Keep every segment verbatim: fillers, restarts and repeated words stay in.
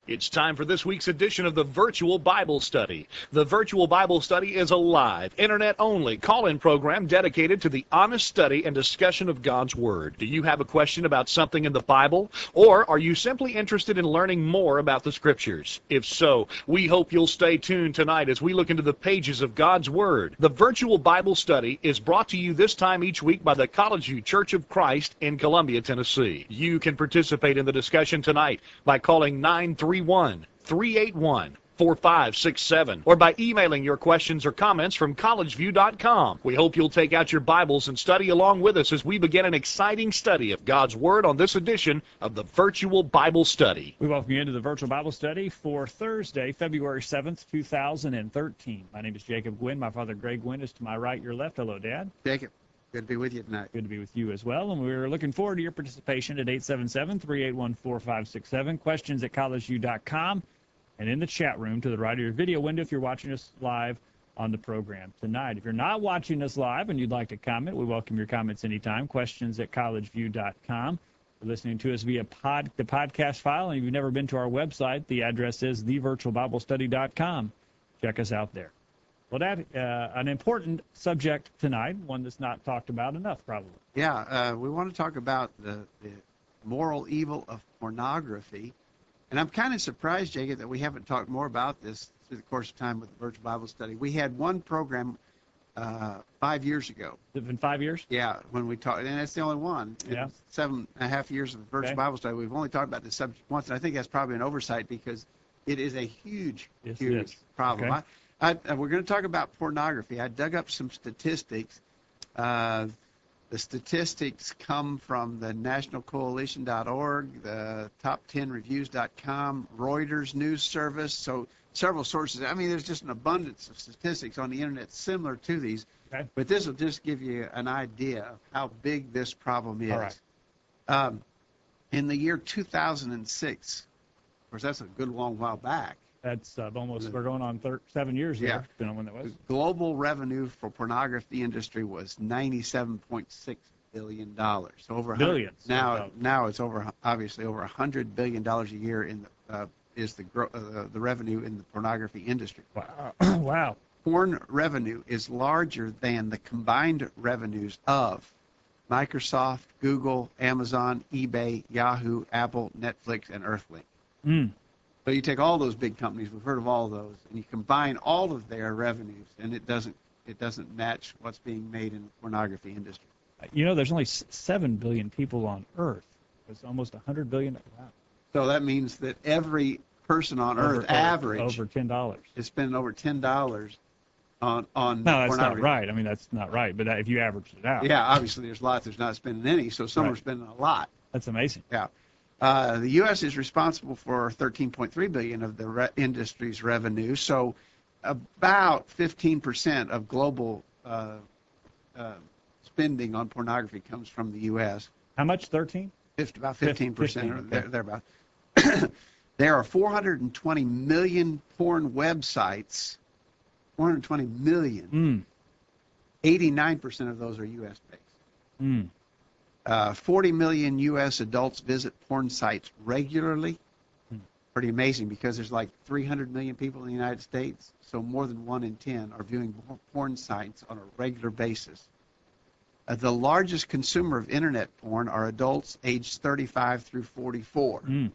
It's time for this week's edition of the Virtual Bible Study. The Virtual Bible Study is a live, internet-only call-in program dedicated to the honest study and discussion of God's Word. Do you have a question about something in the Bible? Or are you simply interested in learning more about the Scriptures? If so, we hope you'll stay tuned tonight as we look into the pages of God's Word. The Virtual Bible Study is brought to you this time each week by the College View Church of Christ in Columbia, Tennessee. You can participate in the discussion tonight by calling nine three one, three eight one, four five six seven or by emailing your questions or comments from college view dot com. We hope you'll take out your Bibles and study along with us as we begin an exciting study of God's Word on this edition of the Virtual Bible Study. We welcome you into the Virtual Bible Study for Thursday, February seventh, two thousand thirteen. My name is Jacob Gwynn. My father, Greg Gwynn, is to my right, your left. Hello, Dad. Jacob, good to be with you tonight. Good to be with you as well, and we're looking forward to your participation at eight seven seven, three eight one, four five six seven, questions at college view dot com, and in the chat room to the right of your video window if you're watching us live on the program tonight. If you're not watching us live and you'd like to comment, we welcome your comments anytime, questions at college view dot com. You're listening to us via pod, the podcast file, and if you've never been to our website, the address is the virtual bible study dot com. Check us out there. Well, Dad, uh, an important subject tonight, one that's not talked about enough, probably. Yeah, uh, we want to talk about the, the moral evil of pornography. And I'm kind of surprised, Jacob, that we haven't talked more about this through the course of time with the Virtual Bible Study. We had one program uh, five years ago. Has it been five years? Yeah, when we talked, and that's the only one. Yeah. In seven and a half years of the Virtual Okay. Bible Study, we've only talked about this subject once, and I think that's probably an oversight because it is a huge, Yes, it huge is. problem. Okay. I, I, we're going to talk about pornography. I dug up some statistics. Uh, the statistics come from the national coalition dot org, the top ten reviews dot com, Reuters News Service, so several sources. I mean, there's just an abundance of statistics on the internet similar to these, Okay. but this will just give you an idea of how big this problem is. All right. Um, in the year two thousand six, of course, that's a good long while back, That's uh, almost, we're going on thir- seven years Yeah. there, depending on when that was. global revenue for pornography industry was ninety-seven point six billion dollars. So over one hundred Billions. now. Wow. Now it's over, obviously over one hundred billion dollars a year in the uh, is the gro- uh, the revenue in the pornography industry. Wow. Wow. Porn revenue is larger than the combined revenues of Microsoft, Google, Amazon, eBay, Yahoo, Apple, Netflix, and Earthlink. Mm. So you take all those big companies, we've heard of all those, and you combine all of their revenues, and it doesn't it doesn't match what's being made in the pornography industry. You know, there's only s- seven billion people on Earth. It's almost one hundred billion. Wow. So that means that every person on Over- Earth, over- average, Over ten dollars. is spending over ten dollars on on No, that's not pornography. right. I mean, that's not right. But that, if you average it out, Yeah, obviously there's lots that's not spending any, so some Right. are spending a lot. that's amazing. Yeah. Uh, the U S is responsible for thirteen point three billion dollars of the re- industry's revenue, so about fifteen percent of global uh, uh, spending on pornography comes from the U S How much? thirteen? Fifty, about fifteen percent or fifteen, there, okay. thereabouts. There are four hundred twenty million porn websites. four hundred twenty million. Mm. eighty-nine percent of those are U S based. Mm. Uh, forty million U S adults visit porn sites regularly. Hmm. Pretty amazing because there's like three hundred million people in the United States, so more than one in ten are viewing porn sites on a regular basis. Uh, the largest consumer of internet porn are adults aged thirty-five through forty-four. Mm.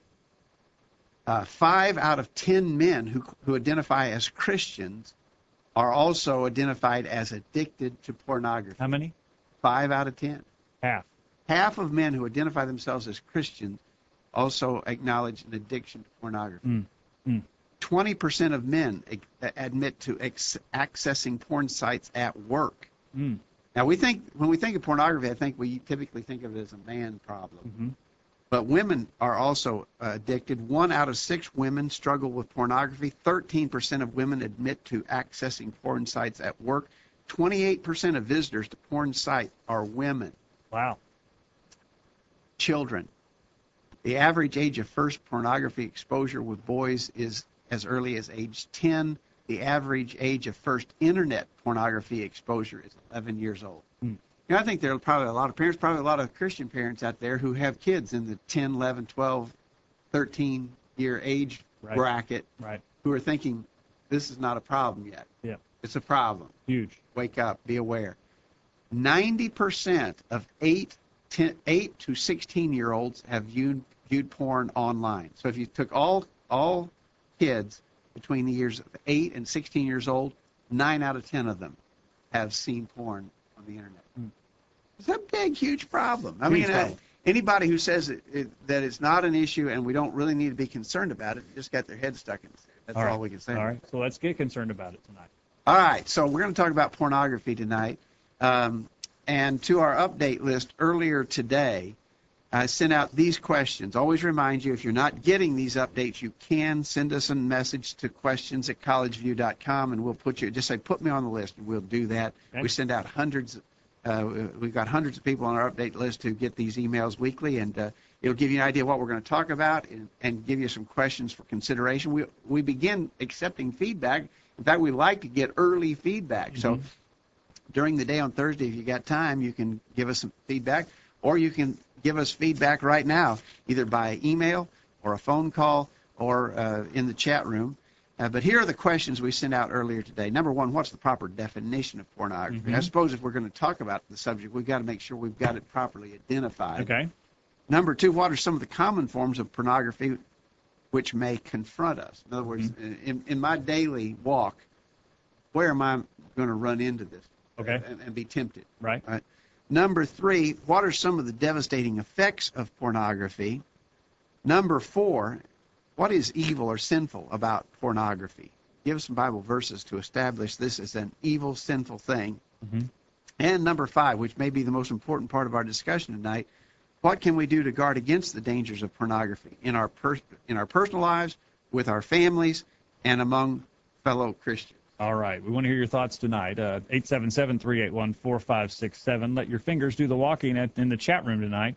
Uh, five out of ten men who, who identify as Christians are also identified as addicted to pornography. How many? Five out of ten. Half. Half of men who identify themselves as Christians also acknowledge an addiction to pornography. Mm. Mm. twenty percent of men a- admit to ex- accessing porn sites at work. Mm. Now, we think when we think of pornography, I think we typically think of it as a man problem. Mm-hmm. But women are also uh, addicted. One out of six women struggle with pornography. thirteen percent of women admit to accessing porn sites at work. twenty-eight percent of visitors to porn sites are women. Wow. Children. The average age of first pornography exposure with boys is as early as age ten. The average age of first internet pornography exposure is eleven years old. Hmm. You know, I think there are probably a lot of parents, probably a lot of Christian parents out there who have kids in the ten, eleven, twelve, thirteen year age right. bracket Right. who are thinking, this is not a problem yet. Yeah. It's a problem. Huge. Wake up, be aware. ninety percent of eight, ten, eight to sixteen-year-olds have viewed, viewed porn online. So if you took all, all kids between the years of eight and sixteen years old, nine out of ten of them have seen porn on the internet. Mm. It's a big, huge problem. I Huge mean, problem. uh, anybody who says it, it, that it's not an issue and we don't really need to be concerned about it, just got their head stuck in the sand. That's all, All right. we can say. All right. So let's get concerned about it tonight. All right, so we're going to talk about pornography tonight. Um, and to our update list earlier today, I sent out these questions. Always remind you, if you're not getting these updates, you can send us a message to questions at collegeview dot com, and we'll put you, just say, put me on the list, and we'll do that. Okay. We send out hundreds, uh, we've got hundreds of people on our update list who get these emails weekly, and uh, it'll give you an idea of what we're going to talk about and, and give you some questions for consideration. We, we begin accepting feedback. In fact, we like to get early feedback. Mm-hmm. So during the day on Thursday, if you got time, you can give us some feedback, or you can give us feedback right now, either by email or a phone call or uh, in the chat room. Uh, but here are the questions we sent out earlier today. Number one, what's the proper definition of pornography? Mm-hmm. I suppose if we're going to talk about the subject, we've got to make sure we've got it properly identified. Okay. Number two, what are some of the common forms of pornography which may confront us? In other words, mm-hmm. in, in my daily walk, where am I going to run into this Okay. and, and be tempted? Right. Right. Number three, what are some of the devastating effects of pornography? Number four, what is evil or sinful about pornography? Give us some Bible verses to establish this as an evil, sinful thing. Mm-hmm. And number five, which may be the most important part of our discussion tonight, what can we do to guard against the dangers of pornography in our per- in our personal lives, with our families, and among fellow Christians? All right. We want to hear your thoughts tonight. Uh, eight seven seven, three eight one, four five six seven. Let your fingers do the walking at, in the chat room tonight.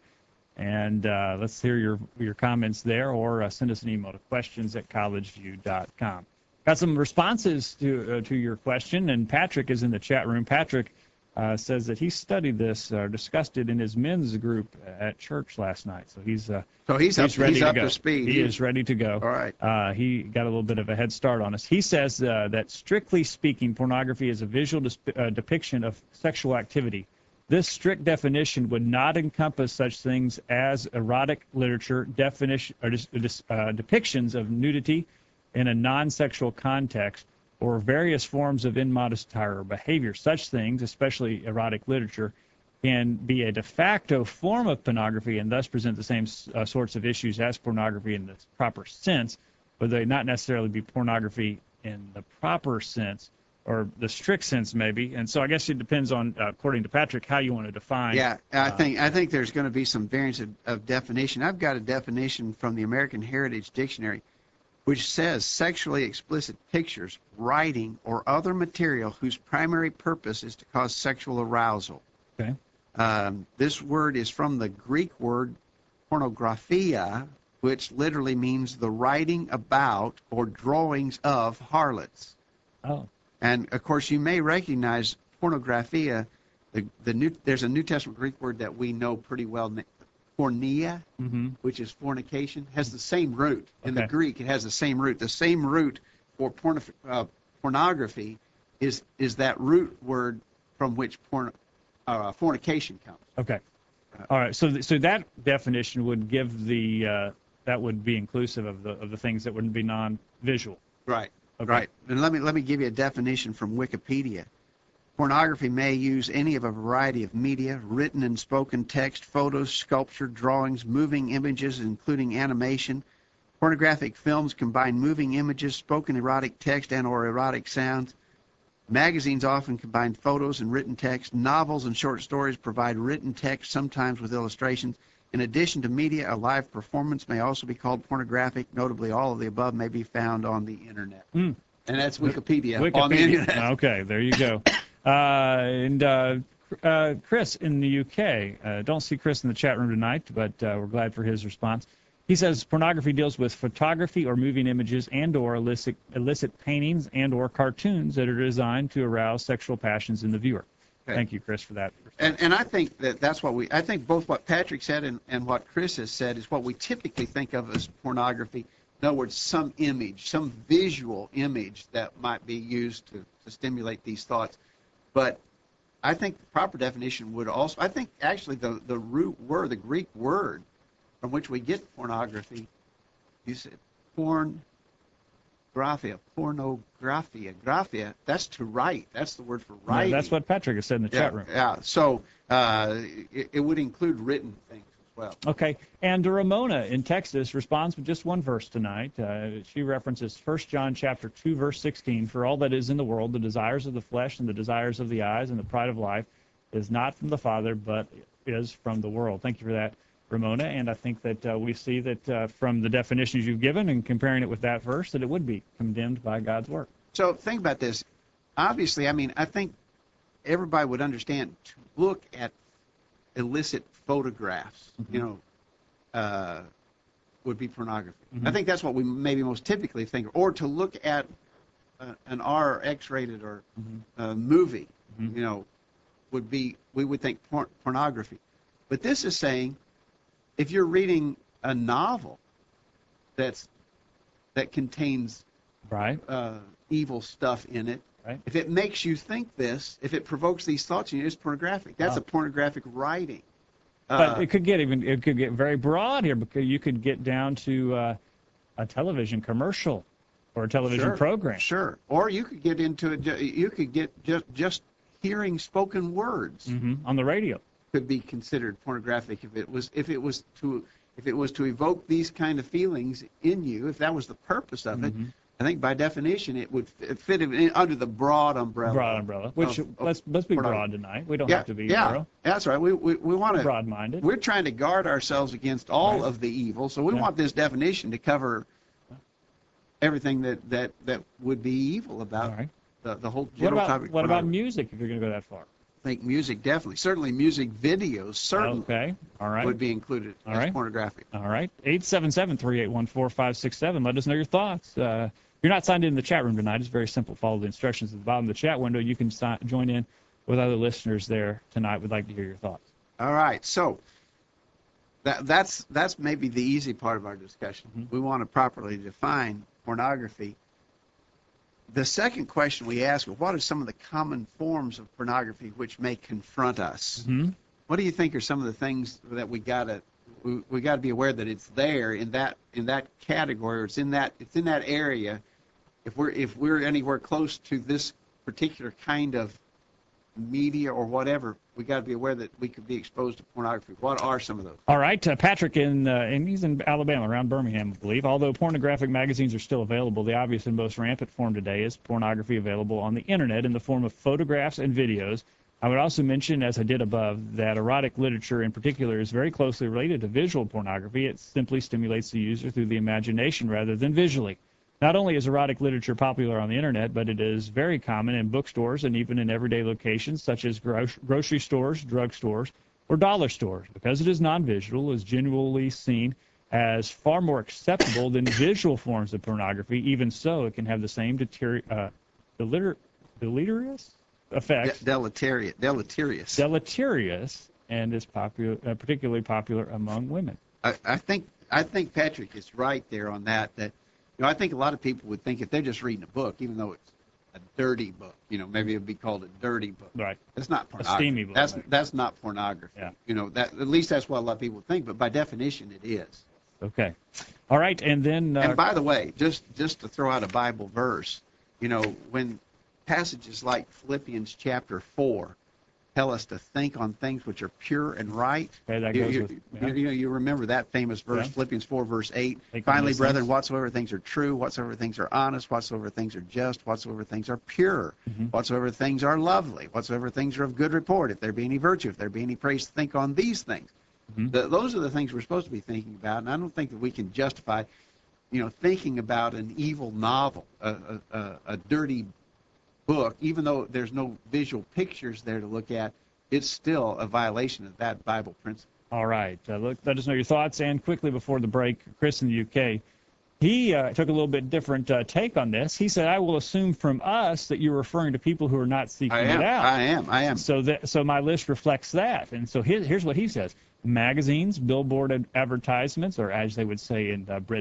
And uh, let's hear your your comments there, or uh, send us an email to questions at collegeview dot com. Got some responses to uh, to your question, and Patrick is in the chat room. Patrick uh, says that he studied this or uh, discussed it in his men's group at church last night. So he's uh, so he's, he's up, ready he's to up go. to speed. He He- is ready to go. All right. Uh, he got a little bit of a head start on us. He says uh, that strictly speaking, pornography is a visual dis- uh, depiction of sexual activity. This strict definition would not encompass such things as erotic literature, definition or dis- dis- uh, depictions of nudity in a non-sexual context, or various forms of immodest attire or behavior. Such things, especially erotic literature, can be a de facto form of pornography and thus present the same uh, sorts of issues as pornography in the proper sense, but they not necessarily be pornography in the proper sense, or the strict sense maybe. And so I guess it depends on, uh, according to Patrick, how you want to define. Yeah, I uh, think I think there's going to be some variance of, of definition. I've got a definition from the American Heritage Dictionary, which says sexually explicit pictures, writing, or other material whose primary purpose is to cause sexual arousal. Okay. Um, this word is from the Greek word pornographia, which literally means the writing about or drawings of harlots. Oh, And of course, you may recognize pornographia. The, the new, there's a New Testament Greek word that we know pretty well, porneia, mm-hmm. which is fornication, has the same root. In the Okay. Greek, it has the same root. The same root for porno, uh, pornography is is that root word from which porn, uh, fornication comes. Okay. All right. So, th- so that definition would give the uh, that would be inclusive of the of the things that wouldn't be non-visual. Right. Okay. Right. And let me let me give you a definition from Wikipedia. Pornography may use any of a variety of media, written and spoken text, photos, sculpture, drawings, moving images, including animation. Pornographic films combine moving images, spoken erotic text, and or erotic sounds. Magazines often combine photos and written text. Novels and short stories provide written text, sometimes with illustrations. In addition to media, a live performance may also be called pornographic. Notably, all of the above may be found on the internet. Mm. And that's Wikipedia, Wikipedia. on the internet. Okay, there you go. Uh, and uh, uh, Chris in the U K. Uh, don't see Chris in the chat room tonight, but uh, we're glad for his response. He says pornography deals with photography or moving images and or illicit, illicit paintings and or cartoons that are designed to arouse sexual passions in the viewer. Okay. Thank you, Chris, for that. And, and I think that that's what we, I think both what Patrick said and, and what Chris has said is what we typically think of as pornography In other words, some image, some visual image that might be used to, to stimulate these thoughts. But I think the proper definition would also, I think actually the, the root word, the Greek word from which we get pornography, you said porn, graphia, pornographia, graphia, that's to write. That's the word for writing. Yeah, that's what Patrick has said in the yeah, chat room. Yeah, so uh, it, it would include written things as well. Okay, and Ramona in Texas responds with just one verse tonight. Uh, she references First John chapter two, verse sixteen, "For all that is in the world, the desires of the flesh and the desires of the eyes and the pride of life is not from the Father, but is from the world." Thank you for that, Ramona, and I think that uh, we see that uh, from the definitions you've given and comparing it with that verse, that it would be condemned by God's word. So think about this. Obviously, I mean, I think everybody would understand to look at illicit photographs, mm-hmm. you know, uh, would be pornography. Mm-hmm. I think that's what we maybe most typically think, or to look at uh, an R or X-rated or mm-hmm. uh, movie, mm-hmm. you know, would be, we would think por- pornography. But this is saying, if you're reading a novel that's that contains right uh, evil stuff in it, right. if it makes you think this, if it provokes these thoughts in you, it's pornographic. That's wow. a pornographic writing. But uh, it could get even it could get very broad here, because you could get down to uh, a television commercial or a television sure, program. Sure. Or you could get into it. You could get just just hearing spoken words mm-hmm. on the radio could be considered pornographic if it was if it was to if it was to evoke these kind of feelings in you. If that was the purpose of mm-hmm. it, I think by definition it would fit in under the broad umbrella. Broad umbrella. Which of, let's let's be pornography. broad tonight. We don't yeah, have to be yeah, narrow. That's right. We we, we want to broad-minded. We're trying to guard ourselves against all right. of the evil, so we yeah. want this definition to cover everything that that that would be evil about right. the the whole What general about topic. what about music? If you're going to go that far, I think music definitely, certainly music videos certainly okay, all right, would be included all as right. pornographic. All right, eight seven seven, three eight one, four five six seven. Let us know your thoughts. Uh, if you're not signed in the chat room tonight, it's very simple. Follow the instructions at the bottom of the chat window. You can si- join in with other listeners there tonight. We'd like to hear your thoughts. All right, so that that's that's maybe the easy part of our discussion. Mm-hmm. We want to properly define pornography. The second question we ask is, what are some of the common forms of pornography which may confront us? Mm-hmm. What do you think are some of the things that we gotta we, we got to be aware that it's there in that in that category, or it's in that it's in that area? If we're if we're anywhere close to this particular kind of media or whatever, we got to be aware that we could be exposed to pornography. What are some of those? All right, uh, Patrick in uh, and he's in Alabama, around Birmingham, I believe. Although pornographic magazines are still available, the obvious and most rampant form today is pornography available on the internet in the form of photographs and videos. I would also mention, as I did above, that erotic literature in particular is very closely related to visual pornography. It simply stimulates the user through the imagination rather than visually. Not only is erotic literature popular on the internet, but it is very common in bookstores and even in everyday locations such as gro- grocery stores, drug stores, or dollar stores. Because it is non-visual, it is generally seen as far more acceptable than visual forms of pornography. Even so, it can have the same deter- uh, deliter- deleterious effects. De- deleterious. Deleterious. Deleterious, and is popular, uh, particularly popular among women. I, I think I think Patrick is right there on that. That you know, I think a lot of people would think if they're just reading a book, even though it's a dirty book, you know, maybe it would be called a dirty book. Right. It's not pornography. A steamy book. That's right. that's not pornography. Yeah. You know, that at least that's what a lot of people think, but by definition it is. Okay. All right, and then. Uh, and by the way, just just to throw out a Bible verse, you know, when passages like Philippians chapter four tell us to think on things which are pure and right. Okay, that you, goes you, with, yeah. you, you know, you remember that famous verse, yeah. Philippians four, verse eight. Think Finally, brethren, things. whatsoever things are true, whatsoever things are honest, whatsoever things are just, whatsoever things are pure, mm-hmm. whatsoever things are lovely, whatsoever things are of good report, if there be any virtue, if there be any praise, think on these things. Mm-hmm. The, those are the things we're supposed to be thinking about, and I don't think that we can justify, you know, thinking about an evil novel, a, a, a, a dirty book, even though there's no visual pictures there to look at. It's still a violation of that Bible principle. All right. Uh, look, let us know your thoughts. And quickly before the break, Chris in the U K, he uh, took a little bit different uh, take on this. He said, I will assume from us that you're referring to people who are not seeking I am, it out. I am. I am. So that, so my list reflects that. And so here, here's what he says. Magazines, billboard ad- advertisements, or as they would say in uh, Britain,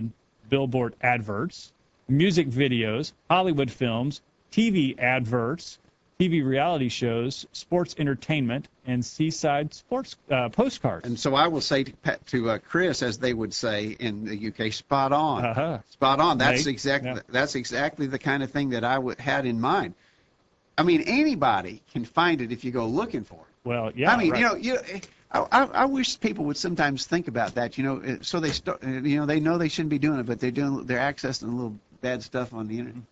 billboard adverts, music videos, Hollywood films, T V adverts, T V reality shows, sports entertainment, and seaside sports uh, postcards. And so I will say to, Pat- to uh, Chris, as they would say in the U K, spot on. Uh-huh. Spot on. That's Mate, exactly yeah. that's exactly the kind of thing that I would, had in mind. I mean, anybody can find it if you go looking for it. Well, yeah. I mean, right. you know, you. I, I, I wish people would sometimes think about that. You know, uh, so they start. uh, You know, they know they shouldn't be doing it, but they're doing. They're accessing a little bad stuff on the internet.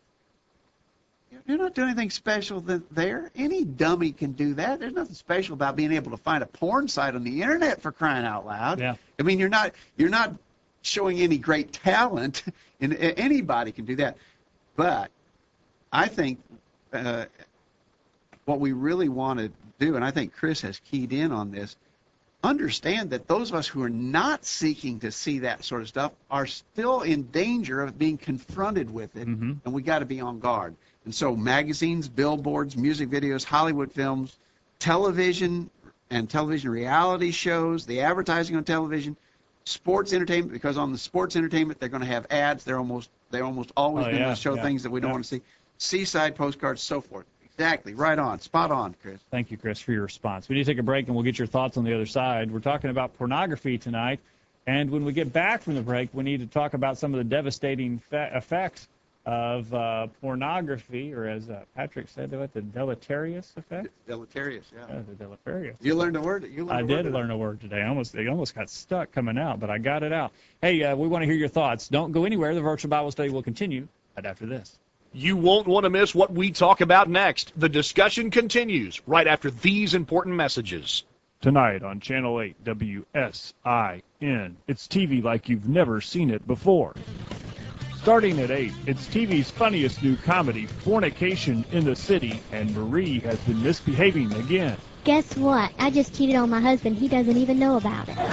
You're not doing anything special th- there. Any dummy can do that. There's nothing special about being able to find a porn site on the internet, for crying out loud. Yeah. I mean, you're not you're not showing any great talent, and a- anybody can do that. But I think uh, what we really want to do, and I think Chris has keyed in on this, understand that those of us who are not seeking to see that sort of stuff are still in danger of being confronted with it, Mhm. and we got to be on guard. And so magazines, billboards, music videos, Hollywood films, television and television reality shows, the advertising on television, sports entertainment, because on the sports entertainment they're going to have ads. They're almost they're almost always Oh, going yeah, to show yeah, things that we don't yeah. want to see. Seaside postcards, so forth. Exactly. Right on. Spot on, Chris. Thank you, Chris, for your response. We need to take a break, and we'll get your thoughts on the other side. We're talking about pornography tonight, and when we get back from the break, we need to talk about some of the devastating fa- effects of uh, pornography, or as uh, Patrick said, what, the deleterious effect? Deleterious, yeah. Yeah, the deleterious. You learned a word. You learned I a did word learn a word today. I almost, it almost got stuck coming out, but I got it out. Hey, uh, we want to hear your thoughts. Don't go anywhere. The virtual Bible study will continue right after this. You won't want to miss what we talk about next. The discussion continues right after these important messages. Tonight on Channel eight W S I N, it's T V like you've never seen it before. Starting at eight, it's T V's funniest new comedy, Fornication in the City, and Marie has been misbehaving again. Guess what? I just cheated on my husband. He doesn't even know about it.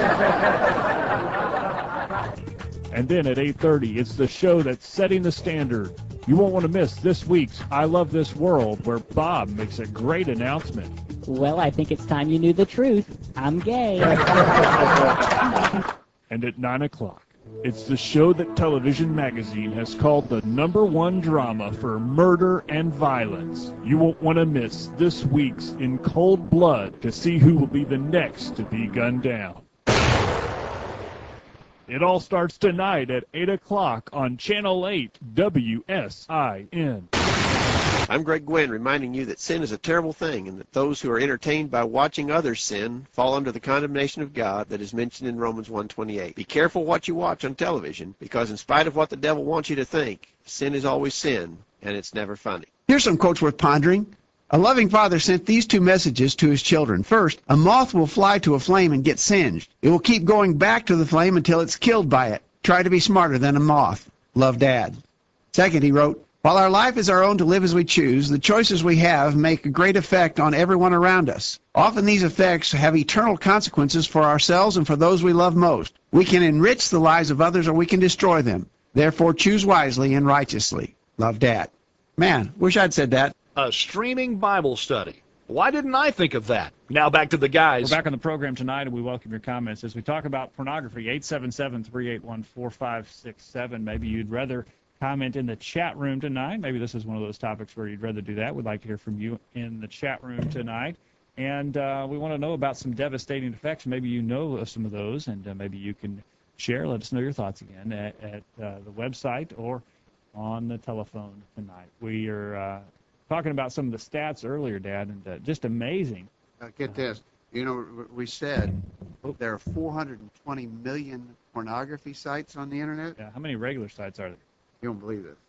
And then at eight thirty, it's the show that's setting the standard. You won't want to miss this week's I Love This World, where Bob makes a great announcement. Well, I think it's time you knew the truth. I'm gay. And at nine o'clock, it's the show that Television Magazine has called the number one drama for murder and violence. You won't want to miss this week's In Cold Blood to see who will be the next to be gunned down. It all starts tonight at eight o'clock on Channel eight W S I N. I'm Greg Gwynn, reminding you that sin is a terrible thing and that those who are entertained by watching others sin fall under the condemnation of God that is mentioned in Romans one twenty-eight. Be careful what you watch on television, because in spite of what the devil wants you to think, sin is always sin, and it's never funny. Here's some quotes worth pondering. A loving father sent these two messages to his children. First, a moth will fly to a flame and get singed. It will keep going back to the flame until it's killed by it. Try to be smarter than a moth. Love, Dad. Second, he wrote, while our life is our own to live as we choose, the choices we have make a great effect on everyone around us. Often these effects have eternal consequences for ourselves and for those we love most. We can enrich the lives of others or we can destroy them. Therefore, choose wisely and righteously. Love, Dad. Man, wish I'd said that. A streaming Bible study. Why didn't I think of that? Now back to the guys. We're back on the program tonight, and we welcome your comments as we talk about pornography. eight seven seven, three eight one, four five six seven. Maybe you'd rather comment in the chat room tonight. Maybe this is one of those topics where you'd rather do that. We'd like to hear from you in the chat room tonight. And uh, we want to know about some devastating effects. Maybe you know of some of those, and uh, maybe you can share. Let us know your thoughts again at, at uh, the website or on the telephone tonight. We are uh, talking about some of the stats earlier, Dad, and uh, just amazing. Uh, get this. You know, we said there are four hundred twenty million pornography sites on the internet. Yeah, how many regular sites are there? You don't believe this.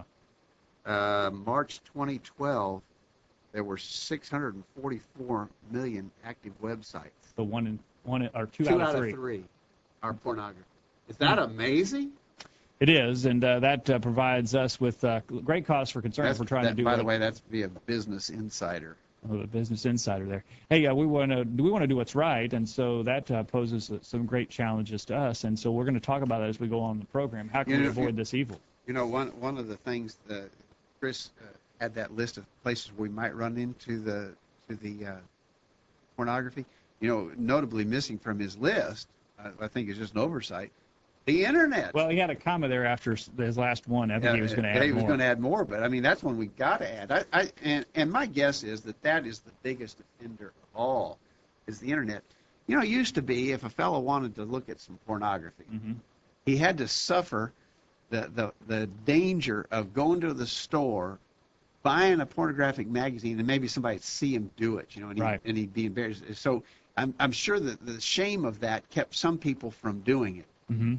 Oh. Uh, March twenty twelve, there were six hundred forty-four million active websites. The one in one in, or two, Two out of three. are pornography. Is that amazing? It is, and uh, that uh, provides us with uh, great cause for concern if we're trying that, to do. By what, the way, that's via Business Insider. Oh, the Business Insider there. Hey, uh, we want to we want to do what's right, and so that uh, poses some great challenges to us, and so we're going to talk about that as we go on the program. How can You we know, avoid you- this evil? You know, one one of the things that Chris uh, had that list of places we might run into the to the uh, pornography. You know, notably missing from his list, uh, I think is just an oversight, The internet. Well, he had a comma there after s- his last one. I think Yeah, he was going to yeah, add he was more. going to add more, but I mean that's one we got to add. I, I and and my guess is that that is the biggest offender of all, is the internet. You know, it used to be if a fellow wanted to look at some pornography, hmm he had to suffer the the the danger of going to the store, buying a pornographic magazine, and maybe somebody'd see him do it, you know, and, he, Right. and he'd be embarrassed. So I'm I'm sure that the shame of that kept some people from doing it. hmm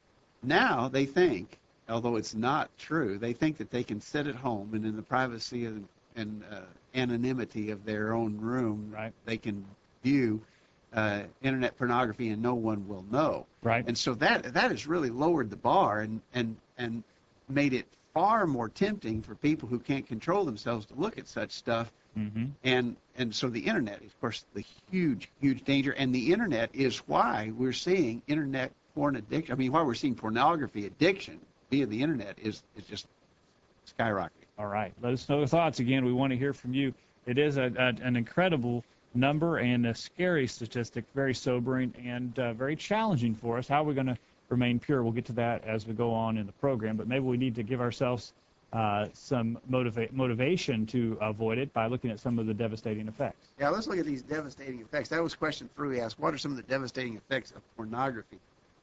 Now they think, although it's not true, they think that they can sit at home and in the privacy and, and uh, anonymity of their own room, Right. they can view uh, internet pornography and no one will know. Right. And so that that has really lowered the bar and, and, and made it far more tempting for people who can't control themselves to look at such stuff. hmm And and so the internet is, of course, the huge, huge danger. And the internet is why we're seeing internet porn addiction. I mean, why we're seeing pornography addiction via the internet is, is just skyrocketing. All right. Let us know your thoughts. Again, we want to hear from you. It is a, a, an incredible number and a scary statistic, very sobering and uh, very challenging for us. How are we going to remain pure? We'll get to that as we go on in the program, but maybe we need to give ourselves uh, some motiva- motivation to avoid it by looking at some of the devastating effects. Yeah, let's look at these devastating effects. That was question three. He asked, what are some of the devastating effects of pornography?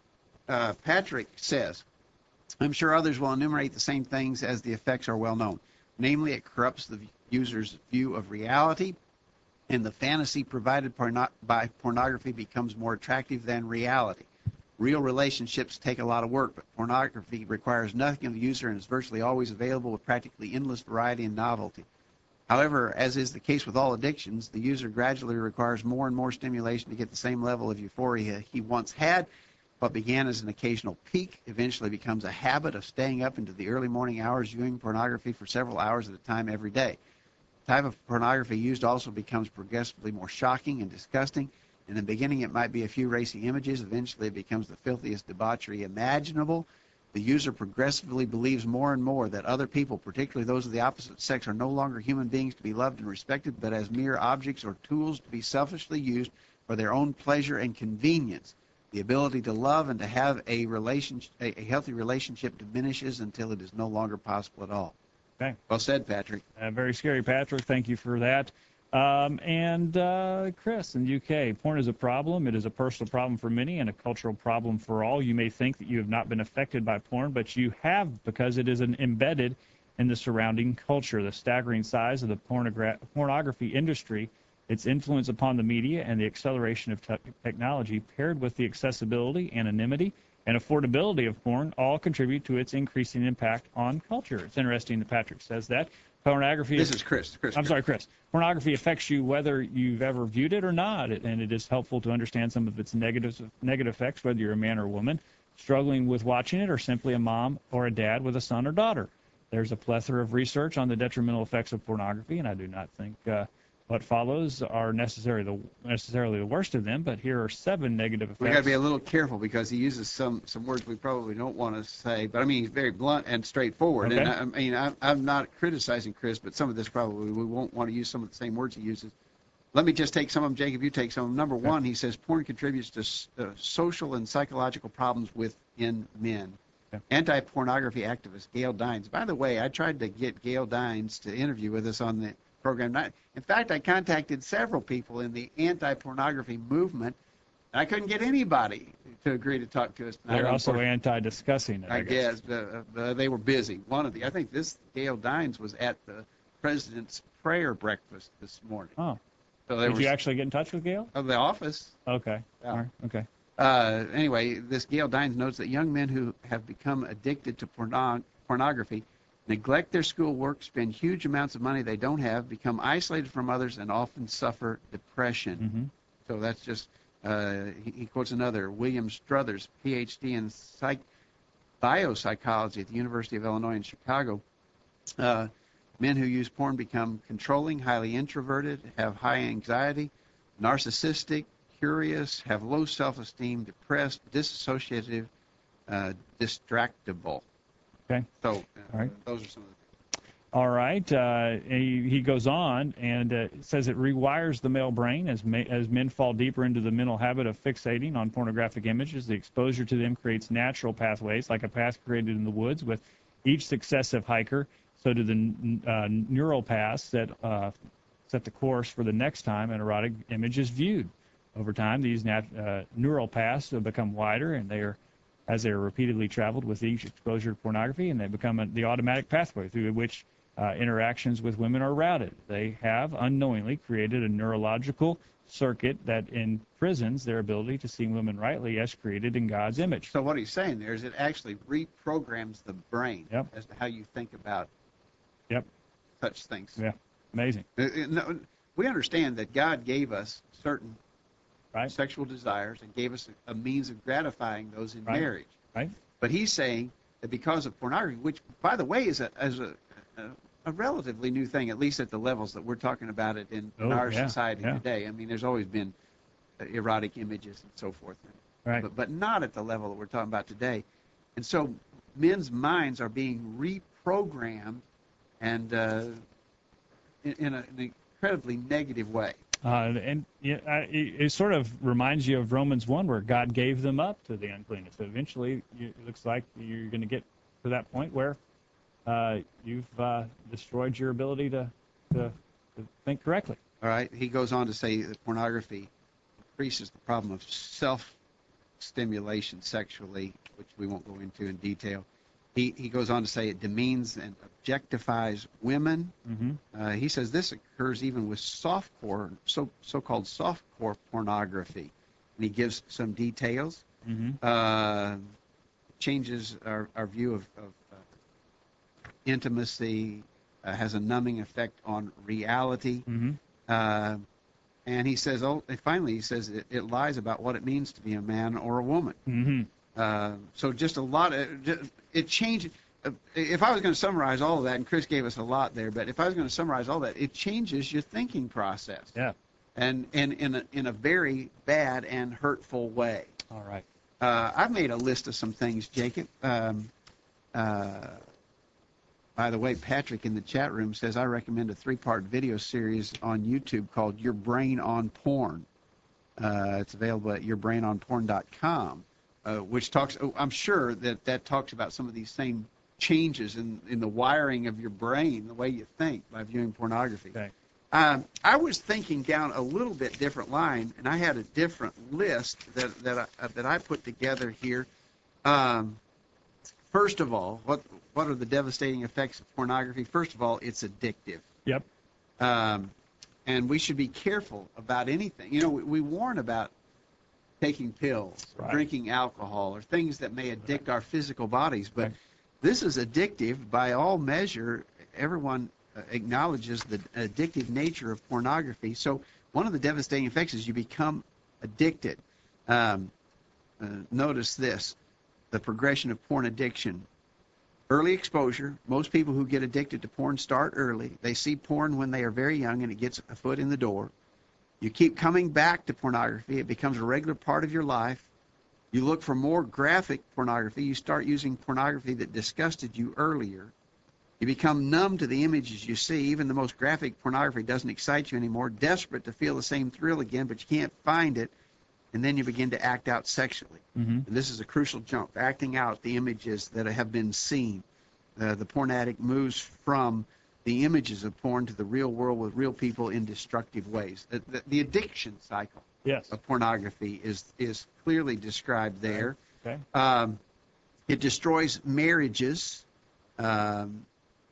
Uh, Patrick says, I'm sure others will enumerate the same things as the effects are well known. Namely, it corrupts the user's view of reality, and the fantasy provided porno- by pornography becomes more attractive than reality. Real relationships take a lot of work, but pornography requires nothing of the user and is virtually always available with practically endless variety and novelty. However, as is the case with all addictions, the user gradually requires more and more stimulation to get the same level of euphoria he once had. What began as an occasional peak eventually becomes a habit of staying up into the early morning hours viewing pornography for several hours at a time every day. The type of pornography used also becomes progressively more shocking and disgusting. In the beginning, it might be a few racy images. Eventually, it becomes the filthiest debauchery imaginable. The user progressively believes more and more that other people, particularly those of the opposite sex, are no longer human beings to be loved and respected, but as mere objects or tools to be selfishly used for their own pleasure and convenience. The ability to love and to have a relationship, a, a healthy relationship diminishes until it is no longer possible at all. Okay. Well said, Patrick. Uh, very scary, Patrick. Thank you for that. Um, and uh, Chris in the U K, porn is a problem. It is a personal problem for many and a cultural problem for all. You may think that you have not been affected by porn, but you have, because it is an embedded in the surrounding culture. The staggering size of the pornogra- pornography industry, its influence upon the media, and the acceleration of te- technology paired with the accessibility, anonymity, and affordability of porn all contribute to its increasing impact on culture. It's interesting that Patrick says that. Pornography. This is Chris. Chris. I'm sorry, Chris. Pornography affects you whether you've ever viewed it or not, and it is helpful to understand some of its negative negative effects, whether you're a man or a woman struggling with watching it, or simply a mom or a dad with a son or daughter. There's a plethora of research on the detrimental effects of pornography, and I do not think uh, what follows are necessarily the necessarily the worst of them. But here are seven negative effects. We got to be a little careful because he uses some some words we probably don't want to say. But I mean, he's very blunt and straightforward. Okay. And I, I mean, I'm, I'm not criticizing Chris, but some of this probably we won't want to use some of the same words he uses. Let me just take some of them, Jacob. You take some of them. Number Okay. one, he says porn contributes to uh, social and psychological problems within men. Okay. Anti-pornography activist Gail Dines. By the way, I tried to get Gail Dines to interview with us on the program. In fact, I contacted several people in the anti-pornography movement, and I couldn't get anybody to agree to talk to us tonight. They're also anti-discussing it, I, I guess, uh, uh, they were busy. One of the, I think this Gail Dines was at the president's prayer breakfast this morning. Oh, So there did was you actually get in touch with Gail? of the office. Okay. Yeah. All right. Okay. Uh, anyway, this Gail Dines notes that young men who have become addicted to porno- pornography neglect their schoolwork, spend huge amounts of money they don't have, become isolated from others, and often suffer depression. Mm-hmm. So that's just, uh, he, he quotes another, William Struthers, P H D in psych, biopsychology at the University of Illinois in Chicago. Uh, men who use porn become controlling, highly introverted, have high anxiety, narcissistic, curious, have low self-esteem, depressed, disassociative, uh, distractible. Okay. So uh, All right. those are some of the All right. Uh, he, he goes on and uh, says it rewires the male brain as, ma- as men fall deeper into the mental habit of fixating on pornographic images. The exposure to them creates natural pathways, like a path created in the woods with each successive hiker. So do the uh, neural paths that uh, set the course for the next time an erotic image is viewed. Over time, these nat- uh, neural paths become wider, and they are as they are repeatedly traveled with each exposure to pornography, and they become a, the automatic pathway through which uh, interactions with women are routed. They have unknowingly created a neurological circuit that imprisons their ability to see women rightly as created in God's image. So what he's saying there is it actually reprograms the brain Yep. as to how you think about Yep. such things. Yeah. Amazing. Uh, uh, no, we understand that God gave us certain Right. sexual desires and gave us a, a means of gratifying those in Right. marriage. Right. But he's saying that because of pornography, which, by the way, is a, as a, a, a relatively new thing, at least at the levels that we're talking about it in, in Oh, our yeah, society yeah. today. I mean, there's always been uh, erotic images and so forth, Right. but, but not at the level that we're talking about today. And so men's minds are being reprogrammed and uh, in, in a, an incredibly negative way. Uh, and yeah, I- it, it sort of reminds you of Romans one, where God gave them up to the uncleanness. So eventually, you, it looks like you're going to get to that point where uh, you've uh, destroyed your ability to, to, to think correctly. All right. He goes on to say that pornography increases the problem of self-stimulation sexually, which we won't go into in detail. He, he goes on to say it demeans and objectifies women. Mm-hmm. Uh, he says this occurs even with softcore, so, so-called softcore pornography. And he gives some details. Mm-hmm. Uh, changes our, our view of, of uh, intimacy, uh, has a numbing effect on reality. Mm-hmm. Uh, and he says, oh, and finally, he says it, it lies about what it means to be a man or a woman. Mm-hmm. Uh, so just a lot of, it changed. Uh, if I was going to summarize all of that, and Chris gave us a lot there, but if I was going to summarize all that, it changes your thinking process. Yeah. And, and in, a, in a very bad and hurtful way. All right. Uh, I've made a list of some things, Jacob. Um, uh, by the way, Patrick in the chat room says, I recommend a three-part video series on YouTube called Your Brain on Porn. Uh, it's available at your brain on porn dot com, uh, which talks, oh, I'm sure that that talks about some of these same changes in, in the wiring of your brain, the way you think by viewing pornography. Okay. Um, I was thinking down a little bit different line, and I had a different list that that I, uh, that I put together here. Um, first of all, what what are the devastating effects of pornography? First of all, it's addictive, Yep. um, and we should be careful about anything. You know, we, we warn about taking pills, Right. drinking alcohol, or things that may addict our physical bodies, but Right. this is addictive by all measure. Everyone uh, acknowledges the addictive nature of pornography. So one of the devastating effects is you become addicted. Um, uh, notice this, the progression of porn addiction. Early exposure. Most people who get addicted to porn start early. They see porn when they are very young and it gets a foot in the door. You keep coming back to pornography. It becomes a regular part of your life. You look for more graphic pornography. You start using pornography that disgusted you earlier. You become numb to the images you see. Even the most graphic pornography doesn't excite you anymore. Desperate to feel the same thrill again, but you can't find it. And then you begin to act out sexually. Mm-hmm. And this is a crucial jump, acting out the images that have been seen. Uh, the porn addict moves from the images of porn to the real world with real people in destructive ways. The, the, the addiction cycle Yes. of pornography is, is clearly described there. Okay. Um, it destroys marriages. Um,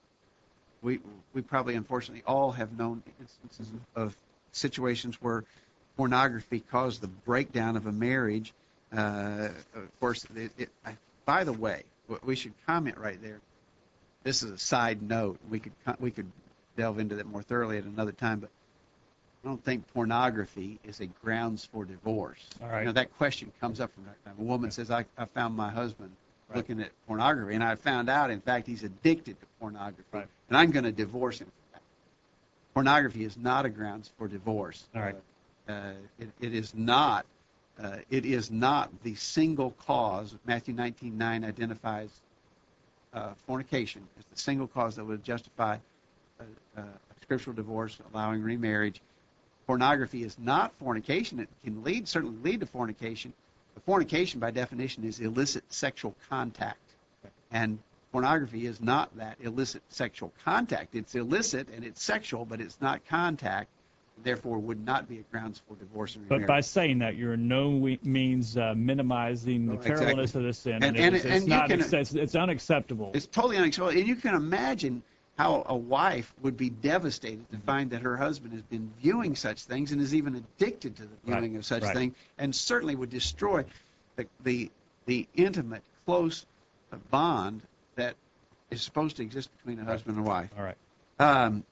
we we probably unfortunately all have known instances of situations where pornography caused the breakdown of a marriage. Uh, of course, it, it, I, by the way, we should comment right there. This is a side note. We could we could delve into that more thoroughly at another time, but I don't think pornography is a grounds for divorce. All right. You know, that question comes up from time to time. A woman Yeah. says, I, I found my husband Right. looking at pornography, and I found out, in fact, he's addicted to pornography, Right. and I'm going to divorce him for that. Pornography is not a grounds for divorce. All right. Uh, uh, it, it is not. Uh, it is not the single cause. Matthew nineteen nine identifies uh, fornication is the single cause that would justify a, a scriptural divorce, allowing remarriage. Pornography is not fornication. It can lead, certainly lead to fornication. But fornication, by definition, is illicit sexual contact. And pornography is not that illicit sexual contact. It's illicit and it's sexual, but it's not contact. Therefore, would not be a grounds for divorce and remarriage. But by saying that, you're in no we- means uh, minimizing the Oh, exactly. terribleness of the sin. And- And, and- it's, and it's, you not can- acce- it's, it's unacceptable. It's totally unacceptable. And you can imagine how a wife would be devastated to find that her husband has been viewing such things and is even addicted to the viewing Right, of such right. things, and certainly would destroy the, the, the intimate, close uh, bond that is supposed to exist between a husband and wife. All right. Um,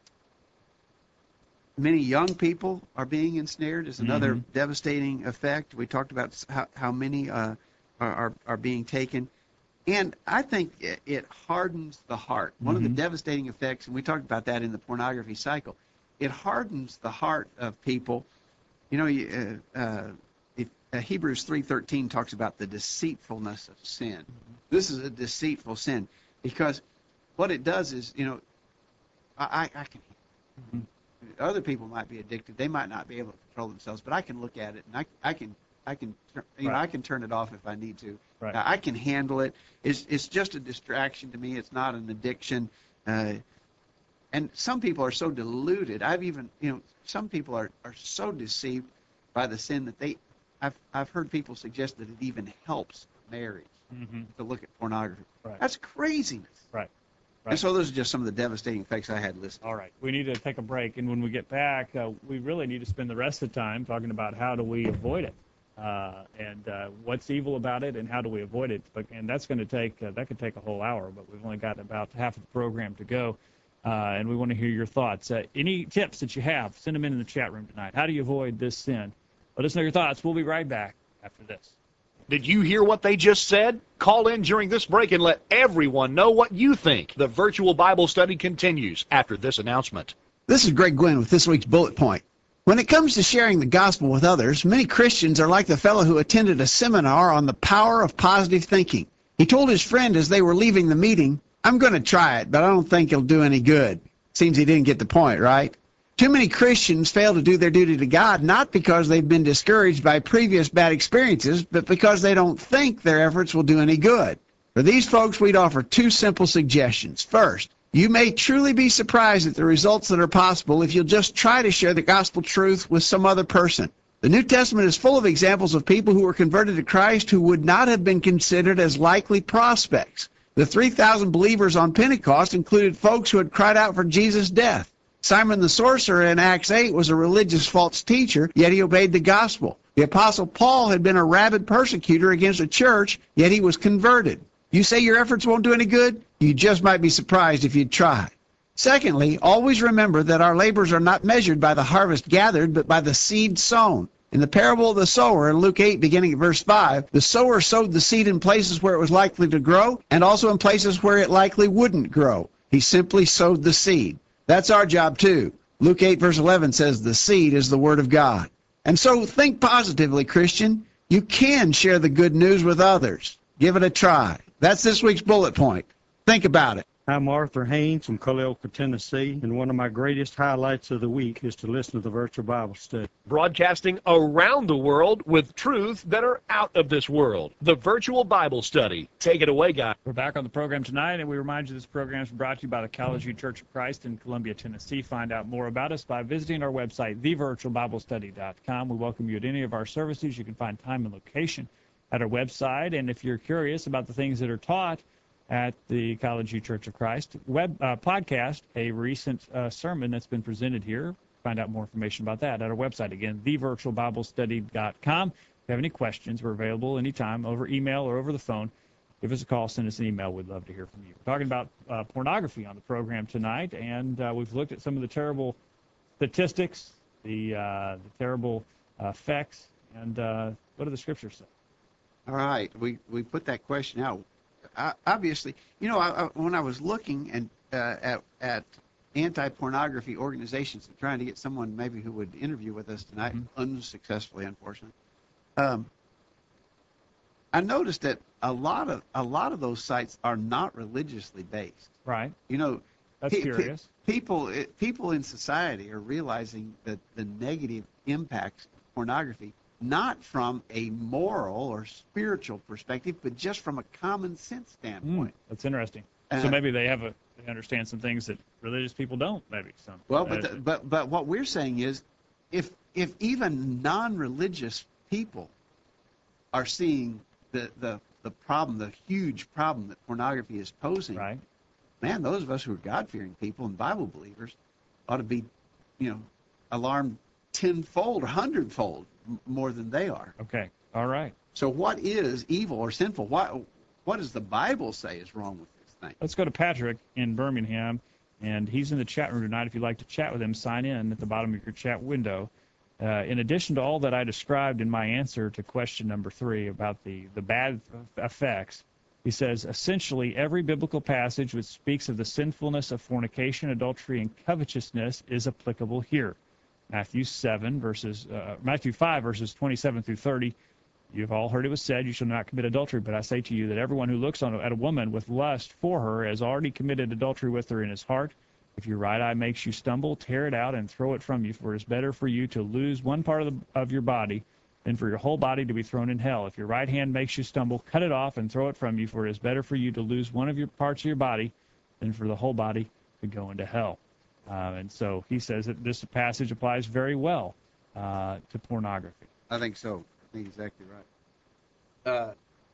many young people are being ensnared is another Mhm. devastating effect. We talked about s- how, how many uh, are, are, are being taken. And I think it, it hardens the heart. One of the Mhm. devastating effects, and we talked about that in the pornography cycle, it hardens the heart of people. You know, you, uh, uh, it, uh, Hebrews three thirteen talks about the deceitfulness of sin. This is a deceitful sin because what it does is, you know, I, I, I can, Mhm. other people might be addicted. They might not be able to control themselves, but I can look at it and I, I can, I can, tur- you know, Right. I can turn it off if I need to. Right. Uh, I can handle it. It's, it's just a distraction to me. It's not an addiction. Uh, and some people are so deluded. I've even, you know, some people are, are so deceived by the sin that they, I've, I've heard people suggest that it even helps marriage Mhm. to look at pornography. Right. That's craziness. Right. And Right. so those are just some of the devastating effects I had listed. All right. We need to take a break. And when we get back, uh, we really need to spend the rest of the time talking about how do we avoid it. Uh, and uh, what's evil about it, and how do we avoid it? But and that's going to take uh, that could take a whole hour. But we've only got about half of the program to go, uh, and we want to hear your thoughts. Uh, any tips that you have, send them in in the chat room tonight. How do you avoid this sin? Let us know your thoughts. We'll be right back after this. Did you hear what they just said? Call in during this break and let everyone know what you think. The virtual Bible study continues after this announcement. This is Greg Gwynn with this week's Bullet Point. When it comes to sharing the gospel with others, many Christians are like the fellow who attended a seminar on the power of positive thinking. He told his friend as they were leaving the meeting, "I'm going to try it, but I don't think it'll do any good." Seems he didn't get the point, right? Too many Christians fail to do their duty to God, not because they've been discouraged by previous bad experiences, but because they don't think their efforts will do any good. For these folks, we'd offer two simple suggestions. First, you may truly be surprised at the results that are possible if you'll just try to share the gospel truth with some other person. The New Testament is full of examples of people who were converted to Christ who would not have been considered as likely prospects. The three thousand believers on Pentecost included folks who had cried out for Jesus' death. Simon the sorcerer in Acts eight was a religious false teacher, yet he obeyed the gospel. The Apostle Paul had been a rabid persecutor against a church, yet he was converted. You say your efforts won't do any good? You just might be surprised if you'd try. Secondly, always remember that our labors are not measured by the harvest gathered, but by the seed sown. In the parable of the sower in Luke eight, beginning at verse five, the sower sowed the seed in places where it was likely to grow, and also in places where it likely wouldn't grow. He simply sowed the seed. That's our job too. Luke eight, verse eleven says the seed is the word of God. And so think positively, Christian. You can share the good news with others. Give it a try. That's this week's bullet point. Think about it. I'm Arthur Haynes from Culleoka, Tennessee, and one of my greatest highlights of the week is to listen to the virtual Bible study. Broadcasting around the world with truths that are out of this world. The virtual Bible study. Take it away, guys. We're back on the program tonight, and we remind you this program is brought to you by the Kalamazoo Church of Christ in Columbia, Tennessee. Find out more about us by visiting our website, the virtual bible study dot com. We welcome you at any of our services. You can find time and location at our website, and if you're curious about the things that are taught at the Kalamazoo Church of Christ web uh, podcast, a recent uh, sermon that's been presented here. Find out more information about that at our website, again, the virtual bible study dot com. If you have any questions, we're available anytime over email or over the phone. Give us a call, send us an email. We'd love to hear from you. We're talking about uh, pornography on the program tonight, and uh, we've looked at some of the terrible statistics, the, uh, the terrible uh, effects, and uh, what do the scriptures say? All right, we, we put that question out. I, obviously, you know, I, I, when I was looking and uh, at at anti-pornography organizations and trying to get someone maybe who would interview with us tonight, Mhm. unsuccessfully, unfortunately. Um, I noticed that a lot of a lot of those sites are not religiously based. Right. You know, That's pe- pe- curious. people it, people in society are realizing that the negative impacts of pornography, not from a moral or spiritual perspective, but just from a common sense Mm, standpoint. that's interesting. Uh, so maybe they have a they understand some things that religious people don't. Maybe some. Well, but uh, the, but but what we're saying is, if if even non-religious people are seeing the the the problem, the huge problem that pornography is posing, right. man, those of us who are God-fearing people and Bible believers ought to be, you know, alarmed tenfold or hundredfold m- more than they are. Okay. All right. So, what is evil or sinful? What what does the Bible say is wrong with this thing? Let's go to Patrick in Birmingham, and he's in the chat room tonight. If you'd like to chat with him, sign in at the bottom of your chat window. Uh, in addition to all that I described in my answer to question number three about the, the bad effects, he says, essentially every biblical passage which speaks of the sinfulness of fornication, adultery, and covetousness is applicable here. Matthew seven verses, uh, Matthew five verses twenty-seven through thirty. You've all heard it was said, you shall not commit adultery. But I say to you that everyone who looks on at a woman with lust for her has already committed adultery with her in his heart. If your right eye makes you stumble, tear it out and throw it from you, for it is better for you to lose one part of, the, of your body than for your whole body to be thrown in hell. If your right hand makes you stumble, cut it off and throw it from you, for it is better for you to lose one of your parts of your body than for the whole body to go into hell. Uh, and so he says that this passage applies very well uh, to pornography. I think so. I think exactly right. Uh,